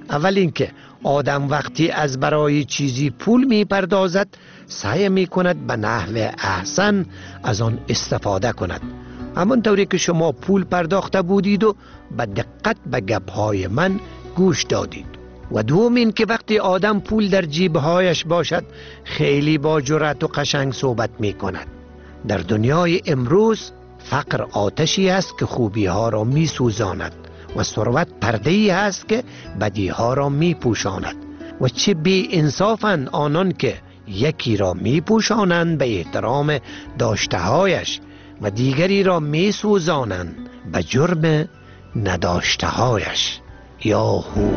اول اینکه آدم وقتی از برای چیزی پول می پردازد سعی می کند به نحو احسن از آن استفاده کند، همانطوری که شما پول پرداخته بودید و به دقت به گپهای من گوش دادید. و دوم این که وقتی آدم پول در جیبهایش باشد خیلی با جرأت و قشنگ صحبت می کند. در دنیای امروز فقر آتشی است که خوبی ها را می سوزاند و ثروت پرده‌ای است که بدی ها را می پوشاند. و چه بی انصافند آنان که یکی را می پوشانند به احترام داشتهایش و دیگری را می سوزانند به جرم نداشتهایش. یا هو.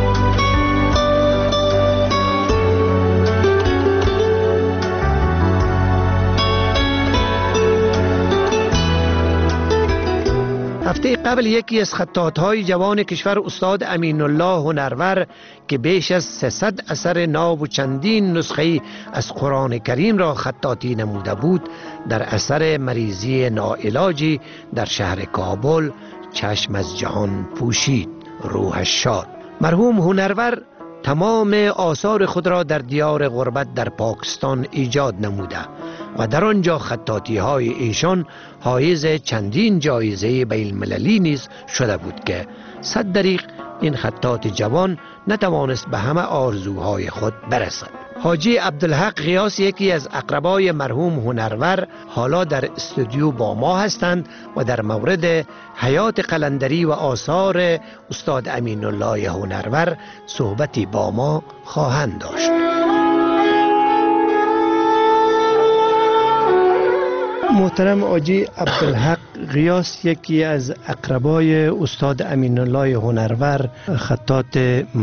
هفته قبل یکی از خطاط‌های جوان کشور استاد امین الله هنرور که بیش از سیصد اثر ناب و چندین نسخه از قرآن کریم را خطاطی نموده بود، در اثر مریضی ناعلاجی در شهر کابل چشم از جهان پوشید. روحش شاد. مرحوم هنرور تمام آثار خود را در دیار غربت در پاکستان ایجاد نموده و در آنجا خطاطی های ایشان حایز چندین جایزه بین المللی نیز شده بود که صد دریغ این خطاط جوان نتوانست به همه آرزوهای خود برسد. حاجی عبدالحق غیاس یکی از اقربای مرحوم هنرور حالا در استودیو با ما هستند و در مورد حیات قلندری و آثار استاد امین الله هنرور صحبتی با ما خواهند داشت. محترم حاجی عبدالحق غیاس یکی از اقربای استاد امین الله هنرور، خطاط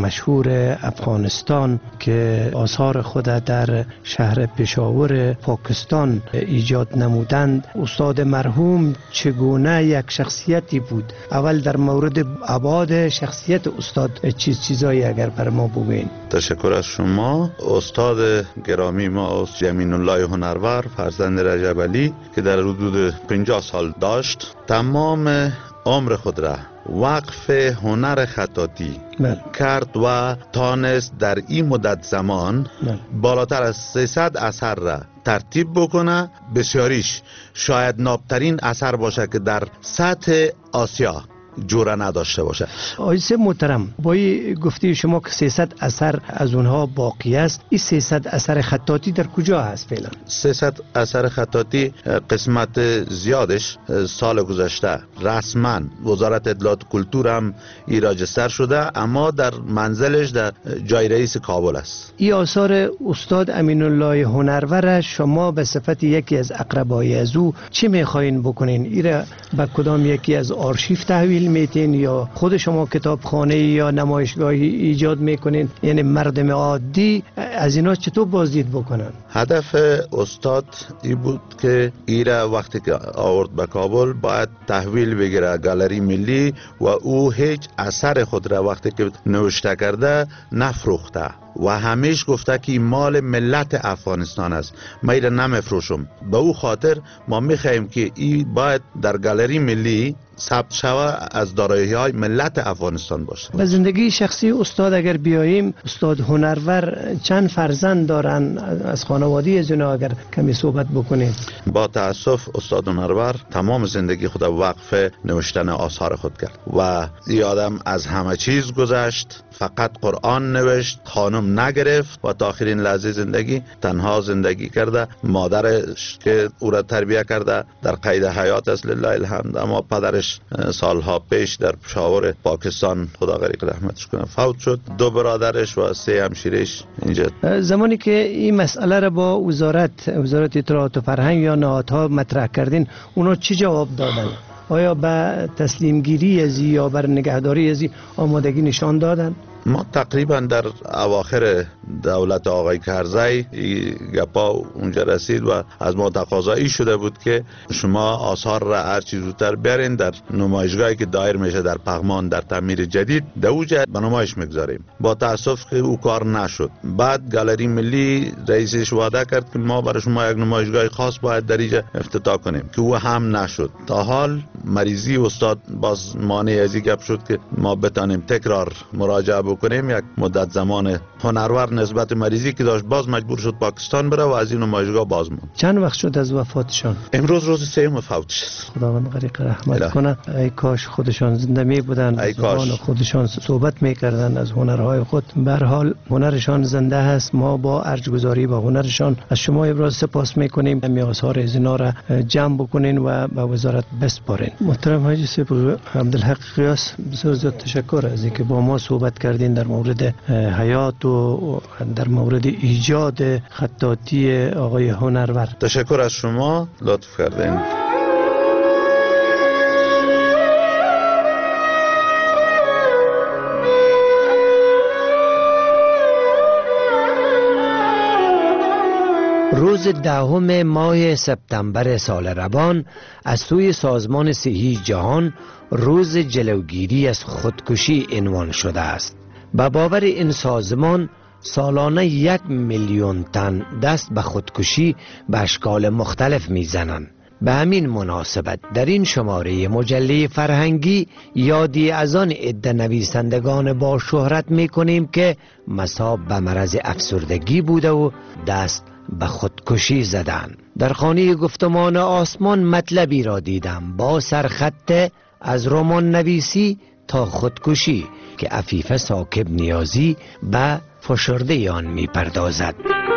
مشهور افغانستان که آثار خود در شهر پشاور پاکستان ایجاد نمودند. استاد مرحوم چگونه یک شخصیتی بود؟ اول در مورد ابعاد شخصیت استاد چیز چیزایی اگر بر ما بگوین. تشکر از شما. استاد گرامی ما امین الله هنرور فرزند رجب علی که در حدود پنجاه سال داشت، تمام عمر خود را وقف هنر خطاطی مل. کرد و تانست در این مدت زمان مل. بالاتر از سیصد اثر را ترتیب بکنه. بسیاریش شاید نابترین اثر باشه که در سطح آسیا جوره نداشته باشه. آیسه محترم، با گفته شما که سیصد اثر از اونها باقی است، این سیصد اثر خطاطی در کجا هست فعلا؟ سیصد اثر خطاطی قسمت زیادش سال گذشته رسما وزارت اطلاعات و کلتور هم ایراجستر شده، اما در منزلش در جای رئیس کابل است. این آثار استاد امین الله هنرور شما به صفت یکی از اقربای از او چه میخواین بکنین؟ ایره به کدام یکی از آرشیو تحویل میتین یا خود شما کتابخانه یا نمایشگاهی ایجاد میکنین؟ یعنی مردم عادی از اینا چطور بازدید بکنن؟ هدف استاد ای بود که ایره وقتی که آورد به کابل باید تحویل بگیره گالری ملی و او هیچ اثر خود را وقتی که نوشته کرده نفروخته و همیش گفته که مال ملت افغانستان است، ما ایره نمیفروشم. به او خاطر ما میخواهیم که این باید در گالری ملی ثبت شود از دارایی های ملت افغانستان باشه. به زندگی شخصی استاد اگر بیاییم، استاد هنرور چند فرزند دارن؟ از خانواده از اونا اگر کمی صحبت بکنیم. با تاسف استاد هنرور تمام زندگی خود وقف نوشتن آثار خود کرد و این آدم از همه چیز گذشت، فقط قرآن نوشت، خانم نگرفت و تا آخرین لحظه زندگی تنها زندگی کرده. مادرش که او را تربیه کرده در قید حیات است لله الحمد، اما پدرش سالها پیش در پشاور پاکستان خدا غریق رحمتش کنه فوت شد. دو برادرش و سه همشیرش اینجا. زمانی که این مسئله را با وزارت وزارت اطلاعات و فرهنگ یا نهادها مطرح کردین، اونا چی جواب دادن؟ آیا به تسلیم گیری ازی یا بر نگهداری ازی آمادگی نشان دادن؟ ما تقریبا در اواخر دولت آقای کرزی گپا اونجا رسید و از ما تقاضایی شده بود که شما آثار را هر چیز زودتر بیارین در نمایشگاهی که دایر میشه در پغمان در تعمیر جدید در اوجه به نمایش میگذاریم. با تاسف که او کار نشد. بعد گالری ملی رئیسش وعده کرد که ما برای شما یک نمایشگاه خاص باید در اینجا افتتاح کنیم که او هم نشد. تا حال مریضی استاد باز مانع ازی گپ شد که ما بتانیم تکرار مراجعه بکنیم. یک مدت زمان هنرور نسبت مریضی که داشت باز مجبور شد پاکستان بره و از این نمایشگاه باز موند. چند وقت شد از وفاتشان؟ امروز روز سوم فوتش است. خداوند غریق رحمت کنه. ای کاش خودشان زنده می بودن، ای کاش خودشان صحبت میکردن از هنرهای خود. به هر حال هنرشان زنده است. ما با ارجگذاری با هنرشان از شما ابراز سپاس میکنیم. می آثار از اینا را جمع بکنین و به وزارت بسپارین. محترم حاجی صاحب عبدالحق قیاس، بسیار زیاد تشکر از اینکه با ما صحبت کردین در مورد حیات و در مورد ایجاد خطاطی آقای هنرور. تشکر از شما، لطف کردین. روز دهم ماه سپتامبر سال روان از سوی سازمان صحی جهان روز جلوگیری از خودکشی عنوان شده است. به باور این سازمان سالانه یک میلیون تن دست به خودکشی به اشکال مختلف میزنند. به همین مناسبت در این شماره مجله فرهنگی یادی از آن عده نویسندگان با شهرت میکنیم که مصاب به مرض افسردگی بوده و دست به خودکشی زدن. در خانه گفتمان آسمان مطلبی را دیدم با سرخط از رمان نویسی تا خودکشی که عفیفه ثاقب نیازی به فشرده آن می پردازد.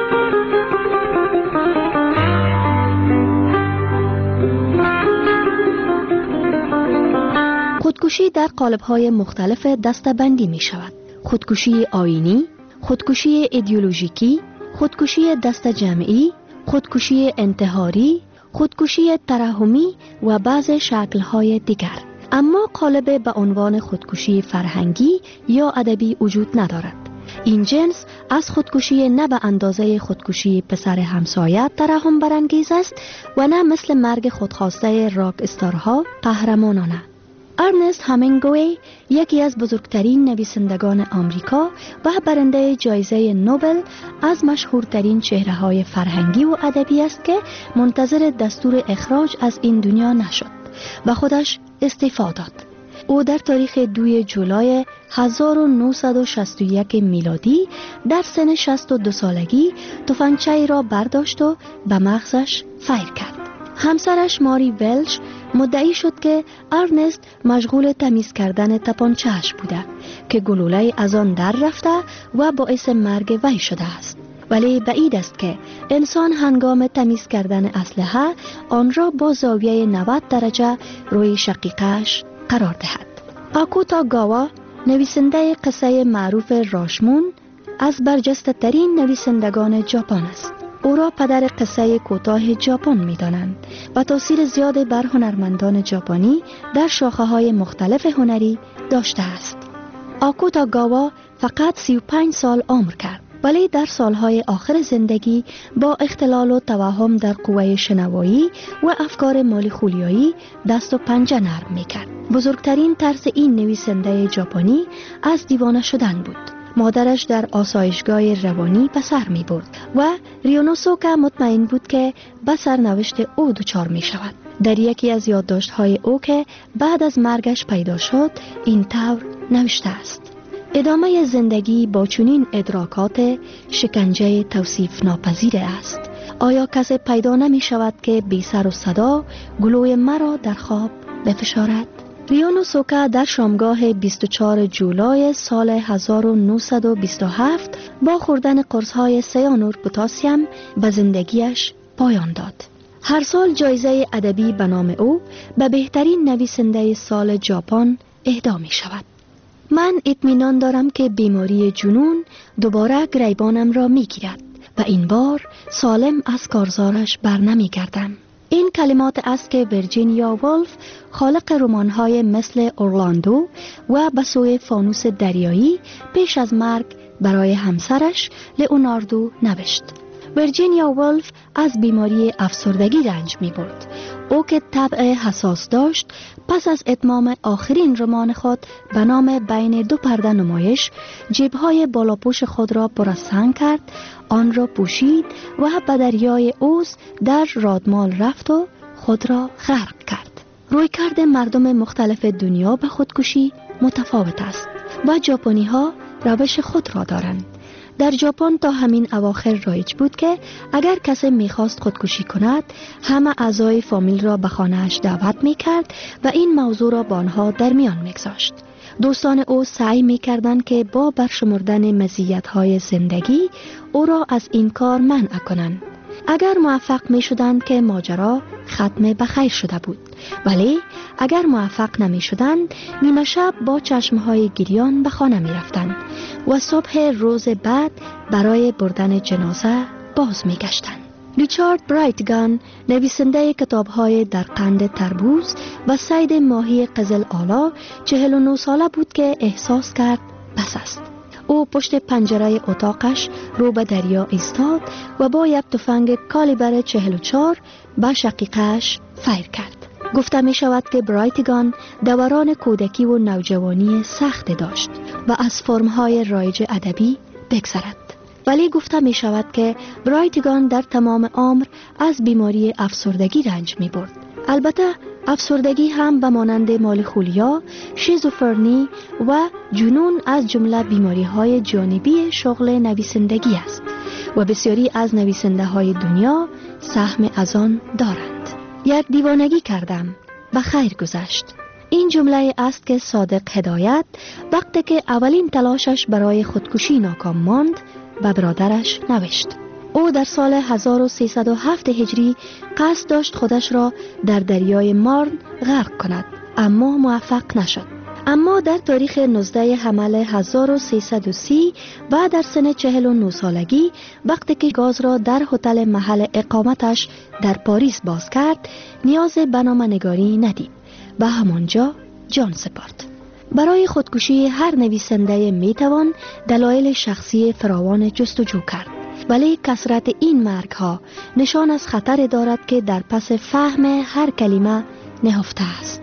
خودکشی در قالب‌های مختلف دسته‌بندی می شود. خودکشی آیینی، خودکشی ایدئولوژیکی، خودکشی دست جمعی، خودکشی انتحاری، خودکشی ترحمی و بعض شکل‌های دیگر. اما قالب به عنوان خودکشی فرهنگی یا ادبی وجود ندارد. این جنس از خودکشی نه به اندازه خودکشی پسر همسایه ترحم برانگیز است و نه مثل مرگ خودخواسته راک استارها قهرمانانه. ارنست همینگوی یکی از بزرگترین نویسندگان آمریکا و برنده جایزه نوبل از مشهورترین چهره‌های فرهنگی و ادبی است که منتظر دستور اخراج از این دنیا نشد و خودش استعفا داد. او در تاریخ دوم جولای هزار و نهصد و شصت و یک میلادی در سن شصت و دو سالگی تفنگچه‌ای را برداشت و به مغزش فیر کرد. همسرش ماری ولش مدعی شد که ارنست مشغول تمیز کردن تپانچه‌اش بوده که گلوله از آن در رفته و باعث مرگ وی شده است. ولی بعید است که انسان هنگام تمیز کردن اسلحه آن را با زاویه نود درجه روی شقیقه‌اش قرار دهد. آکوتا گاوا نویسنده قصه معروف راشمون از برجسته ترین نویسندگان ژاپن است. او را پدر قصه کوتاه ژاپن می‌دانند و تاثیر زیاد بر هنرمندان ژاپنی در شاخه‌های مختلف هنری داشته است. آکوتا گاوا فقط سی و پنج سال عمر کرد، ولی در سالهای آخر زندگی با اختلال و توهم در قوه شنوایی و افکار مالیخولیایی دست و پنجه نرم می‌کرد. بزرگترین ترس این نویسنده ژاپنی از دیوانه شدن بود. مادرش در آسایشگاه روانی به سر می برد و ریونوسوکا مطمئن بود که به سرنوشت او دچار می شود. در یکی از یادداشت‌های او که بعد از مرگش پیدا شد این طور نوشته است: ادامه زندگی با چنین ادراکات شکنجه توصیف ناپذیر است. آیا کسی پیدا نمی شود که بی سر و صدا گلوی مرا در خواب بفشارد؟ ریونوسوکا در شامگاه بیست و چهارم جولای سال هزار و نهصد و بیست و هفت با خوردن قرص‌های سیانور پتاسیم به زندگیش پایان داد. هر سال جایزه ادبی به نام او به بهترین نویسنده سال ژاپن اهدا می شود. من اطمینان دارم که بیماری جنون دوباره گریبانم را می گیرد و این بار سالم از کارزارش بر نمی گردم. این کلمات است که ویرجینیا وولف خالق رمان‌های مثل اورلاندو و به سوی فانوس دریایی پیش از مرگ برای همسرش لئوناردو نوشت. ویرجینیا وولف از بیماری افسردگی رنج می برد. او که طبع حساس داشت پس از اتمام آخرین رمان خود به نام بین دو پرده نمایش جیب‌های بالاپوش خود را پر از سنگ کرد، آن را پوشید و به دریای اوز در رادمال رفت و خود را غرق کرد. رویکرد مردم مختلف دنیا به خودکشی متفاوت است و ژاپنی‌ها روش خود را دارند. در ژاپن تا همین اواخر رایج بود که اگر کسی میخواست خودکشی کند، همه اعضای فامیل را به خانه‌اش دعوت میکرد و این موضوع را با آنها در میان میگذاشت. دوستان او سعی میکردند که با برشمردن مزیت‌های زندگی او را از این کار منع کنند. اگر موفق می شدند که ماجرا ختم بخیر شده بود، ولی اگر موفق نمی شدند نیمه شب با چشمهای گریان به خانه می رفتند و صبح روز بعد برای بردن جنازه باز می گشتند. ریچارد برایتگان، نویسنده کتاب‌های در قند تربوز و صید ماهی قزل آلا، چهل و نه ساله بود که احساس کرد بس است. او پشت پنجره اتاقش رو به دریا ایستاد و با یک تفنگ کالیبر چهل و چهار به شقیقه‌اش فیر کرد. گفته می شود که برایتگان دوران کودکی و نوجوانی سخت داشت و از فرم‌های رایج ادبی بگذرد. ولی گفته می شود که برایتگان در تمام عمر از بیماری افسردگی رنج می برد. البته افسردگی هم به مانند مالخولیا، شیزوفرنی و جنون از جمله بیماری های جانبی شغل نویسندگی است و بسیاری از نویسنده های دنیا سهم از آن دارند. یک دیوانگی کردم، به خیر گذشت. این جمله است که صادق هدایت وقتی که اولین تلاشش برای خودکشی ناکام ماند به برادرش نوشت. او در سال هزار و سیصد و هفت هجری قصد داشت خودش را در دریای مارن غرق کند، اما موفق نشد. اما در تاریخ نوزدهم حمل هزار و سیصد و سی و در سن چهل و نه سالگی وقتی که گاز را در هتل محل اقامتش در پاریس باز کرد، نیاز به نامه‌نگاری ندید و همانجا جان سپرد. برای خودکشی هر نویسنده میتوان دلایل شخصی فراوان جستجو کرد، ولی کثرت این مرگ ها نشان از خطر دارد که در پس فهم هر کلمه نهفته است.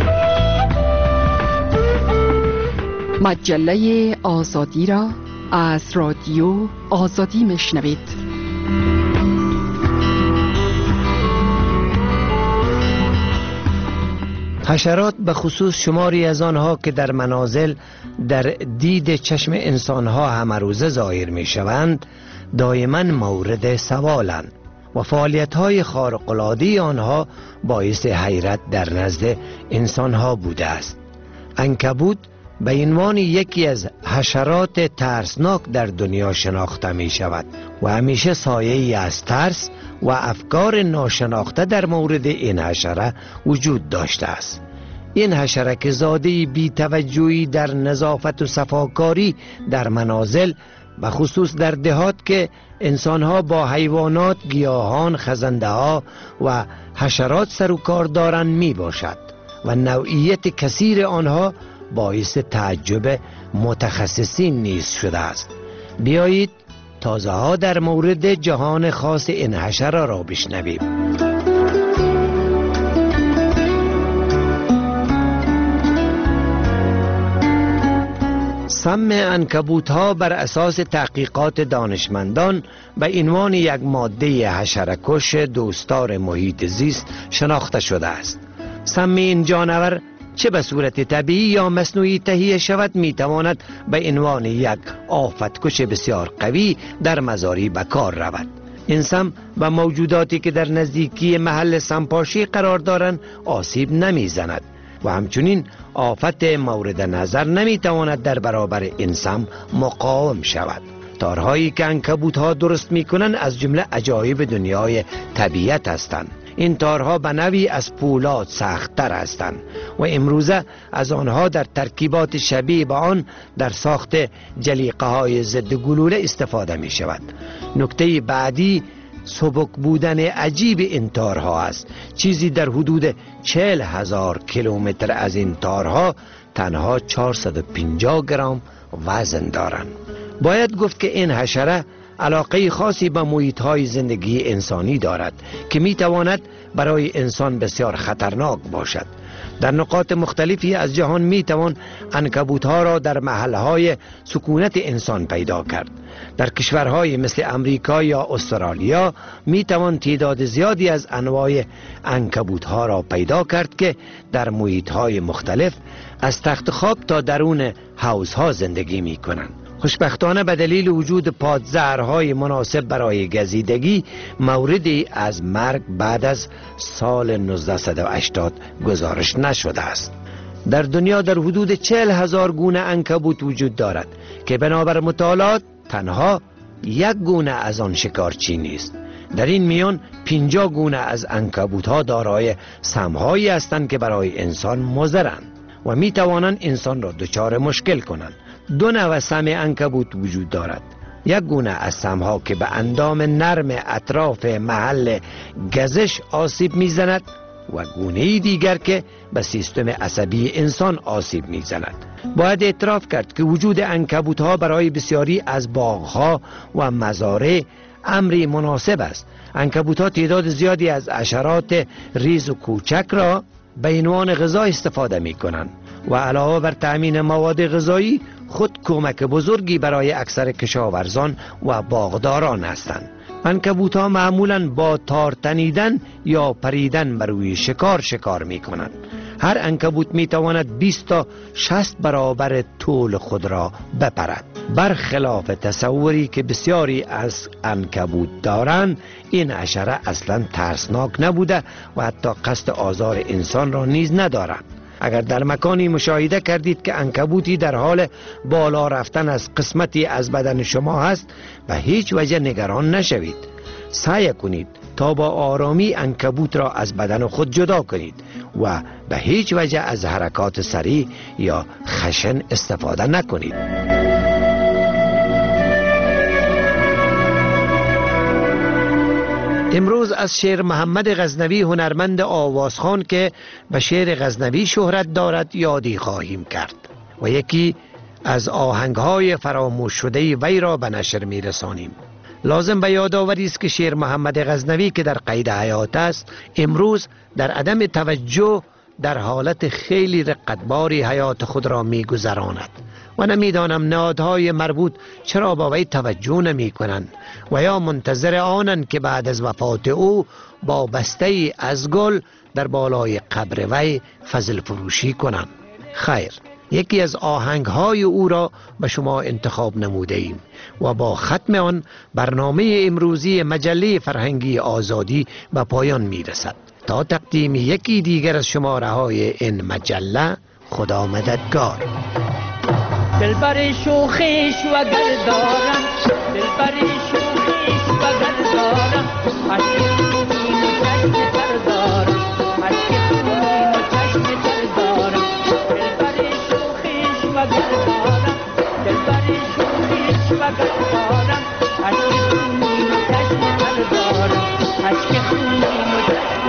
مجله آزادی را از رادیو آزادی میشنوید. حشرات به خصوص شماری از آنها که در منازل در دید چشم انسانها همه روزه ظاهر می شوند دائما مورد سوالند و فعالیت‌های خارق‌العاده آنها باعث حیرت در نزد انسانها بوده است. عنکبوت به عنوان یکی از حشرات ترسناک در دنیا شناخته می شود و همیشه سایه‌ای از ترس و افکار ناشناخته در مورد این حشره وجود داشته است. این حشرک زاده بی توجهی در نظافت و صفاکاری در منازل و خصوص در دهات که انسانها با حیوانات، گیاهان، خزنده و حشرات سر و کار دارند می باشد و نوعیت کثیر آنها باعث تعجب متخصصین نیز شده است. بیایید تازه ها در مورد جهان خاص این حشره را بشنویم. سم عنکبوت ها بر اساس تحقیقات دانشمندان به عنوان یک ماده حشره‌کش دوستدار محیط زیست شناخته شده است. سم این جانور چه به صورت طبیعی یا مصنوعی تهیه شود می تواند به عنوان یک آفتکش بسیار قوی در مزاری به کار رود. این سم به موجوداتی که در نزدیکی محل سمپاشی قرار دارند آسیب نمی زند و همچنین آفت مورد نظر نمی تواند در برابر این سم مقاوم شود. تارهایی که عنکبوت ها درست می کنند از جمله عجایب دنیای طبیعت هستند. این تارها به نوعی از پولاد سخت‌تر هستند و امروزه از آنها در ترکیبات شبیه به آن در ساخت جلیقه های ضد گلوله استفاده می شود. نکته بعدی سبک بودن عجیب این تارها است. چیزی در حدود چهل هزار کیلومتر از این تارها تنها چهارصد و پنجاه گرم وزن دارند. باید گفت که این حشره علاقه خاصی به محیط‌های زندگی انسانی دارد که می‌تواند برای انسان بسیار خطرناک باشد. در نقاط مختلفی از جهان می توان عنکبوت ها را در محلهای سکونت انسان پیدا کرد. در کشورهای مثل امریکا یا استرالیا می توان تعداد زیادی از انواع عنکبوت ها را پیدا کرد که در محیط های مختلف از تخت خواب تا درون حوض ها زندگی می کنند. خوشبختانه به دلیل وجود پادزهرهای مناسب برای گزیدگی موردی از مرگ بعد از سال نوزده و هشتاد گزارش نشده است. در دنیا در حدود چهل هزار گونه عنکبوت وجود دارد که بنابر مطالعات تنها یک گونه از آن شکارچی نیست. در این میان پنجاه گونه از عنکبوت ها دارای سمهایی هستند که برای انسان مضرند و می توانند انسان را دچار مشکل کنند. دو نوع سم عنکبوت وجود دارد. یک گونه از سمها که به اندام نرم اطراف محل گزش آسیب میزند و گونه دیگر که به سیستم عصبی انسان آسیب میزند. باید اعتراف کرد که وجود عنکبوت ها برای بسیاری از باغ ها و مزارع امری مناسب است. عنکبوت ها تعداد زیادی از حشرات ریز و کوچک را به عنوان غذا استفاده می کنند و علاوه بر تأمین مواد غذایی خود کمک بزرگی برای اکثر کشاورزان و باغداران هستند. عنکبوت ها معمولاً با تار تنیدن یا پریدن بر روی شکار شکار می کنند. هر عنکبوت می تواند بیست تا شصت برابر طول خود را بپرد. برخلاف تصوری که بسیاری از عنکبوت دارند، این حشره اصلا ترسناک نبوده و حتی قصد آزار انسان را نیز ندارد. اگر در مکانی مشاهده کردید که عنکبوتی در حال بالا رفتن از قسمتی از بدن شما هست، به هیچ وجه نگران نشوید. سعی کنید تا با آرامی عنکبوت را از بدن خود جدا کنید و به هیچ وجه از حرکات سریع یا خشن استفاده نکنید. امروز از شعر محمد غزنوی هنرمند آوازخوان که به شعر غزنوی شهرت دارد یادی خواهیم کرد و یکی از آهنگهای فراموش شده وی را به نشر می رسانیم. لازم به یادآوری است که شعر محمد غزنوی که در قید حیات است امروز در عدم توجه در حالت خیلی رقتباری حیات خود را می گذراند و نمیدانم نهادهای مربوط چرا با وی توجه نمی کنند و یا منتظر آنند که بعد از وفات او با بسته ای از گل در بالای قبر وی فضل فروشی کنند. خیر، یکی از آهنگ های او را به شما انتخاب نموده ایم و با ختم آن برنامه امروزی مجله فرهنگی آزادی به پایان می رسد. تا تقدیم یکی دیگر از شماره های این مجله، خدا مددگار. دلبر شوخیش و گل دارم، دلبر شوخیش و گل دارم، عشق خونین و چشم تر دارم، عشق خونین و چشم تر دارم. دلبر شوخیش و گل دارم، دلبر شوخیش و گل دارم، عشق خونین و چشم تر دارم، عشق خونین و چشم تر دارم.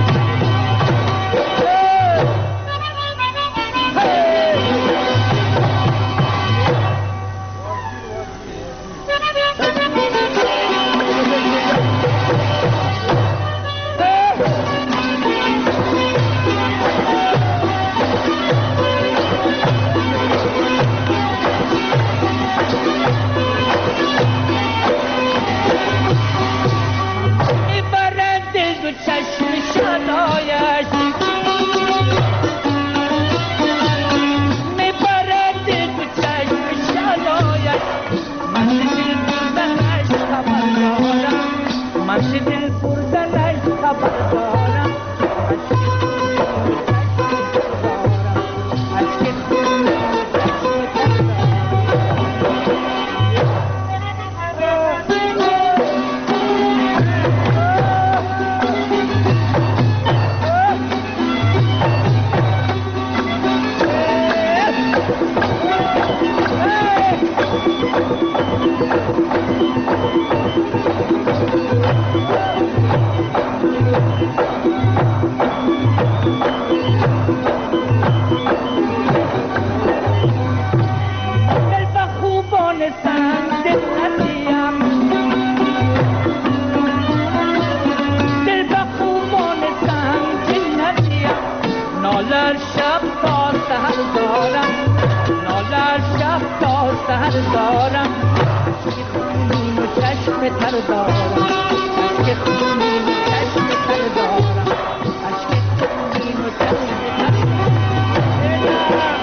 سهر دارم اشک خونین و چشم تر دارم اشک خونین و چشم تر دارم اشک خونین و چشم تر دارم.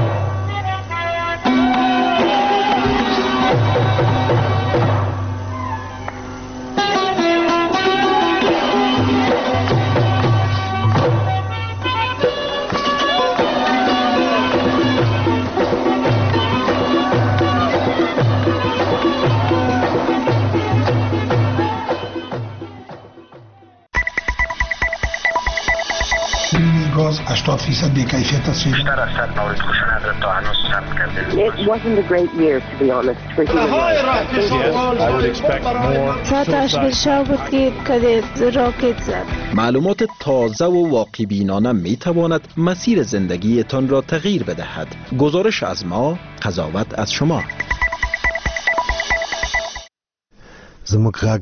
گاز هشتاد درصد بی‌کیفیت است. بیشتر از صد مورد خشونت را تا هنوز ثبت کرده. It wasn't a great year to be honest for human rights. I would expect more. شاید اشکال شاه بود که کده راکت زد. معلومات تازه و واقع بینانه می تواند مسیر زندگیتان را تغییر بدهد. گزارش از ما، قضاوت از شما. زموږ غږ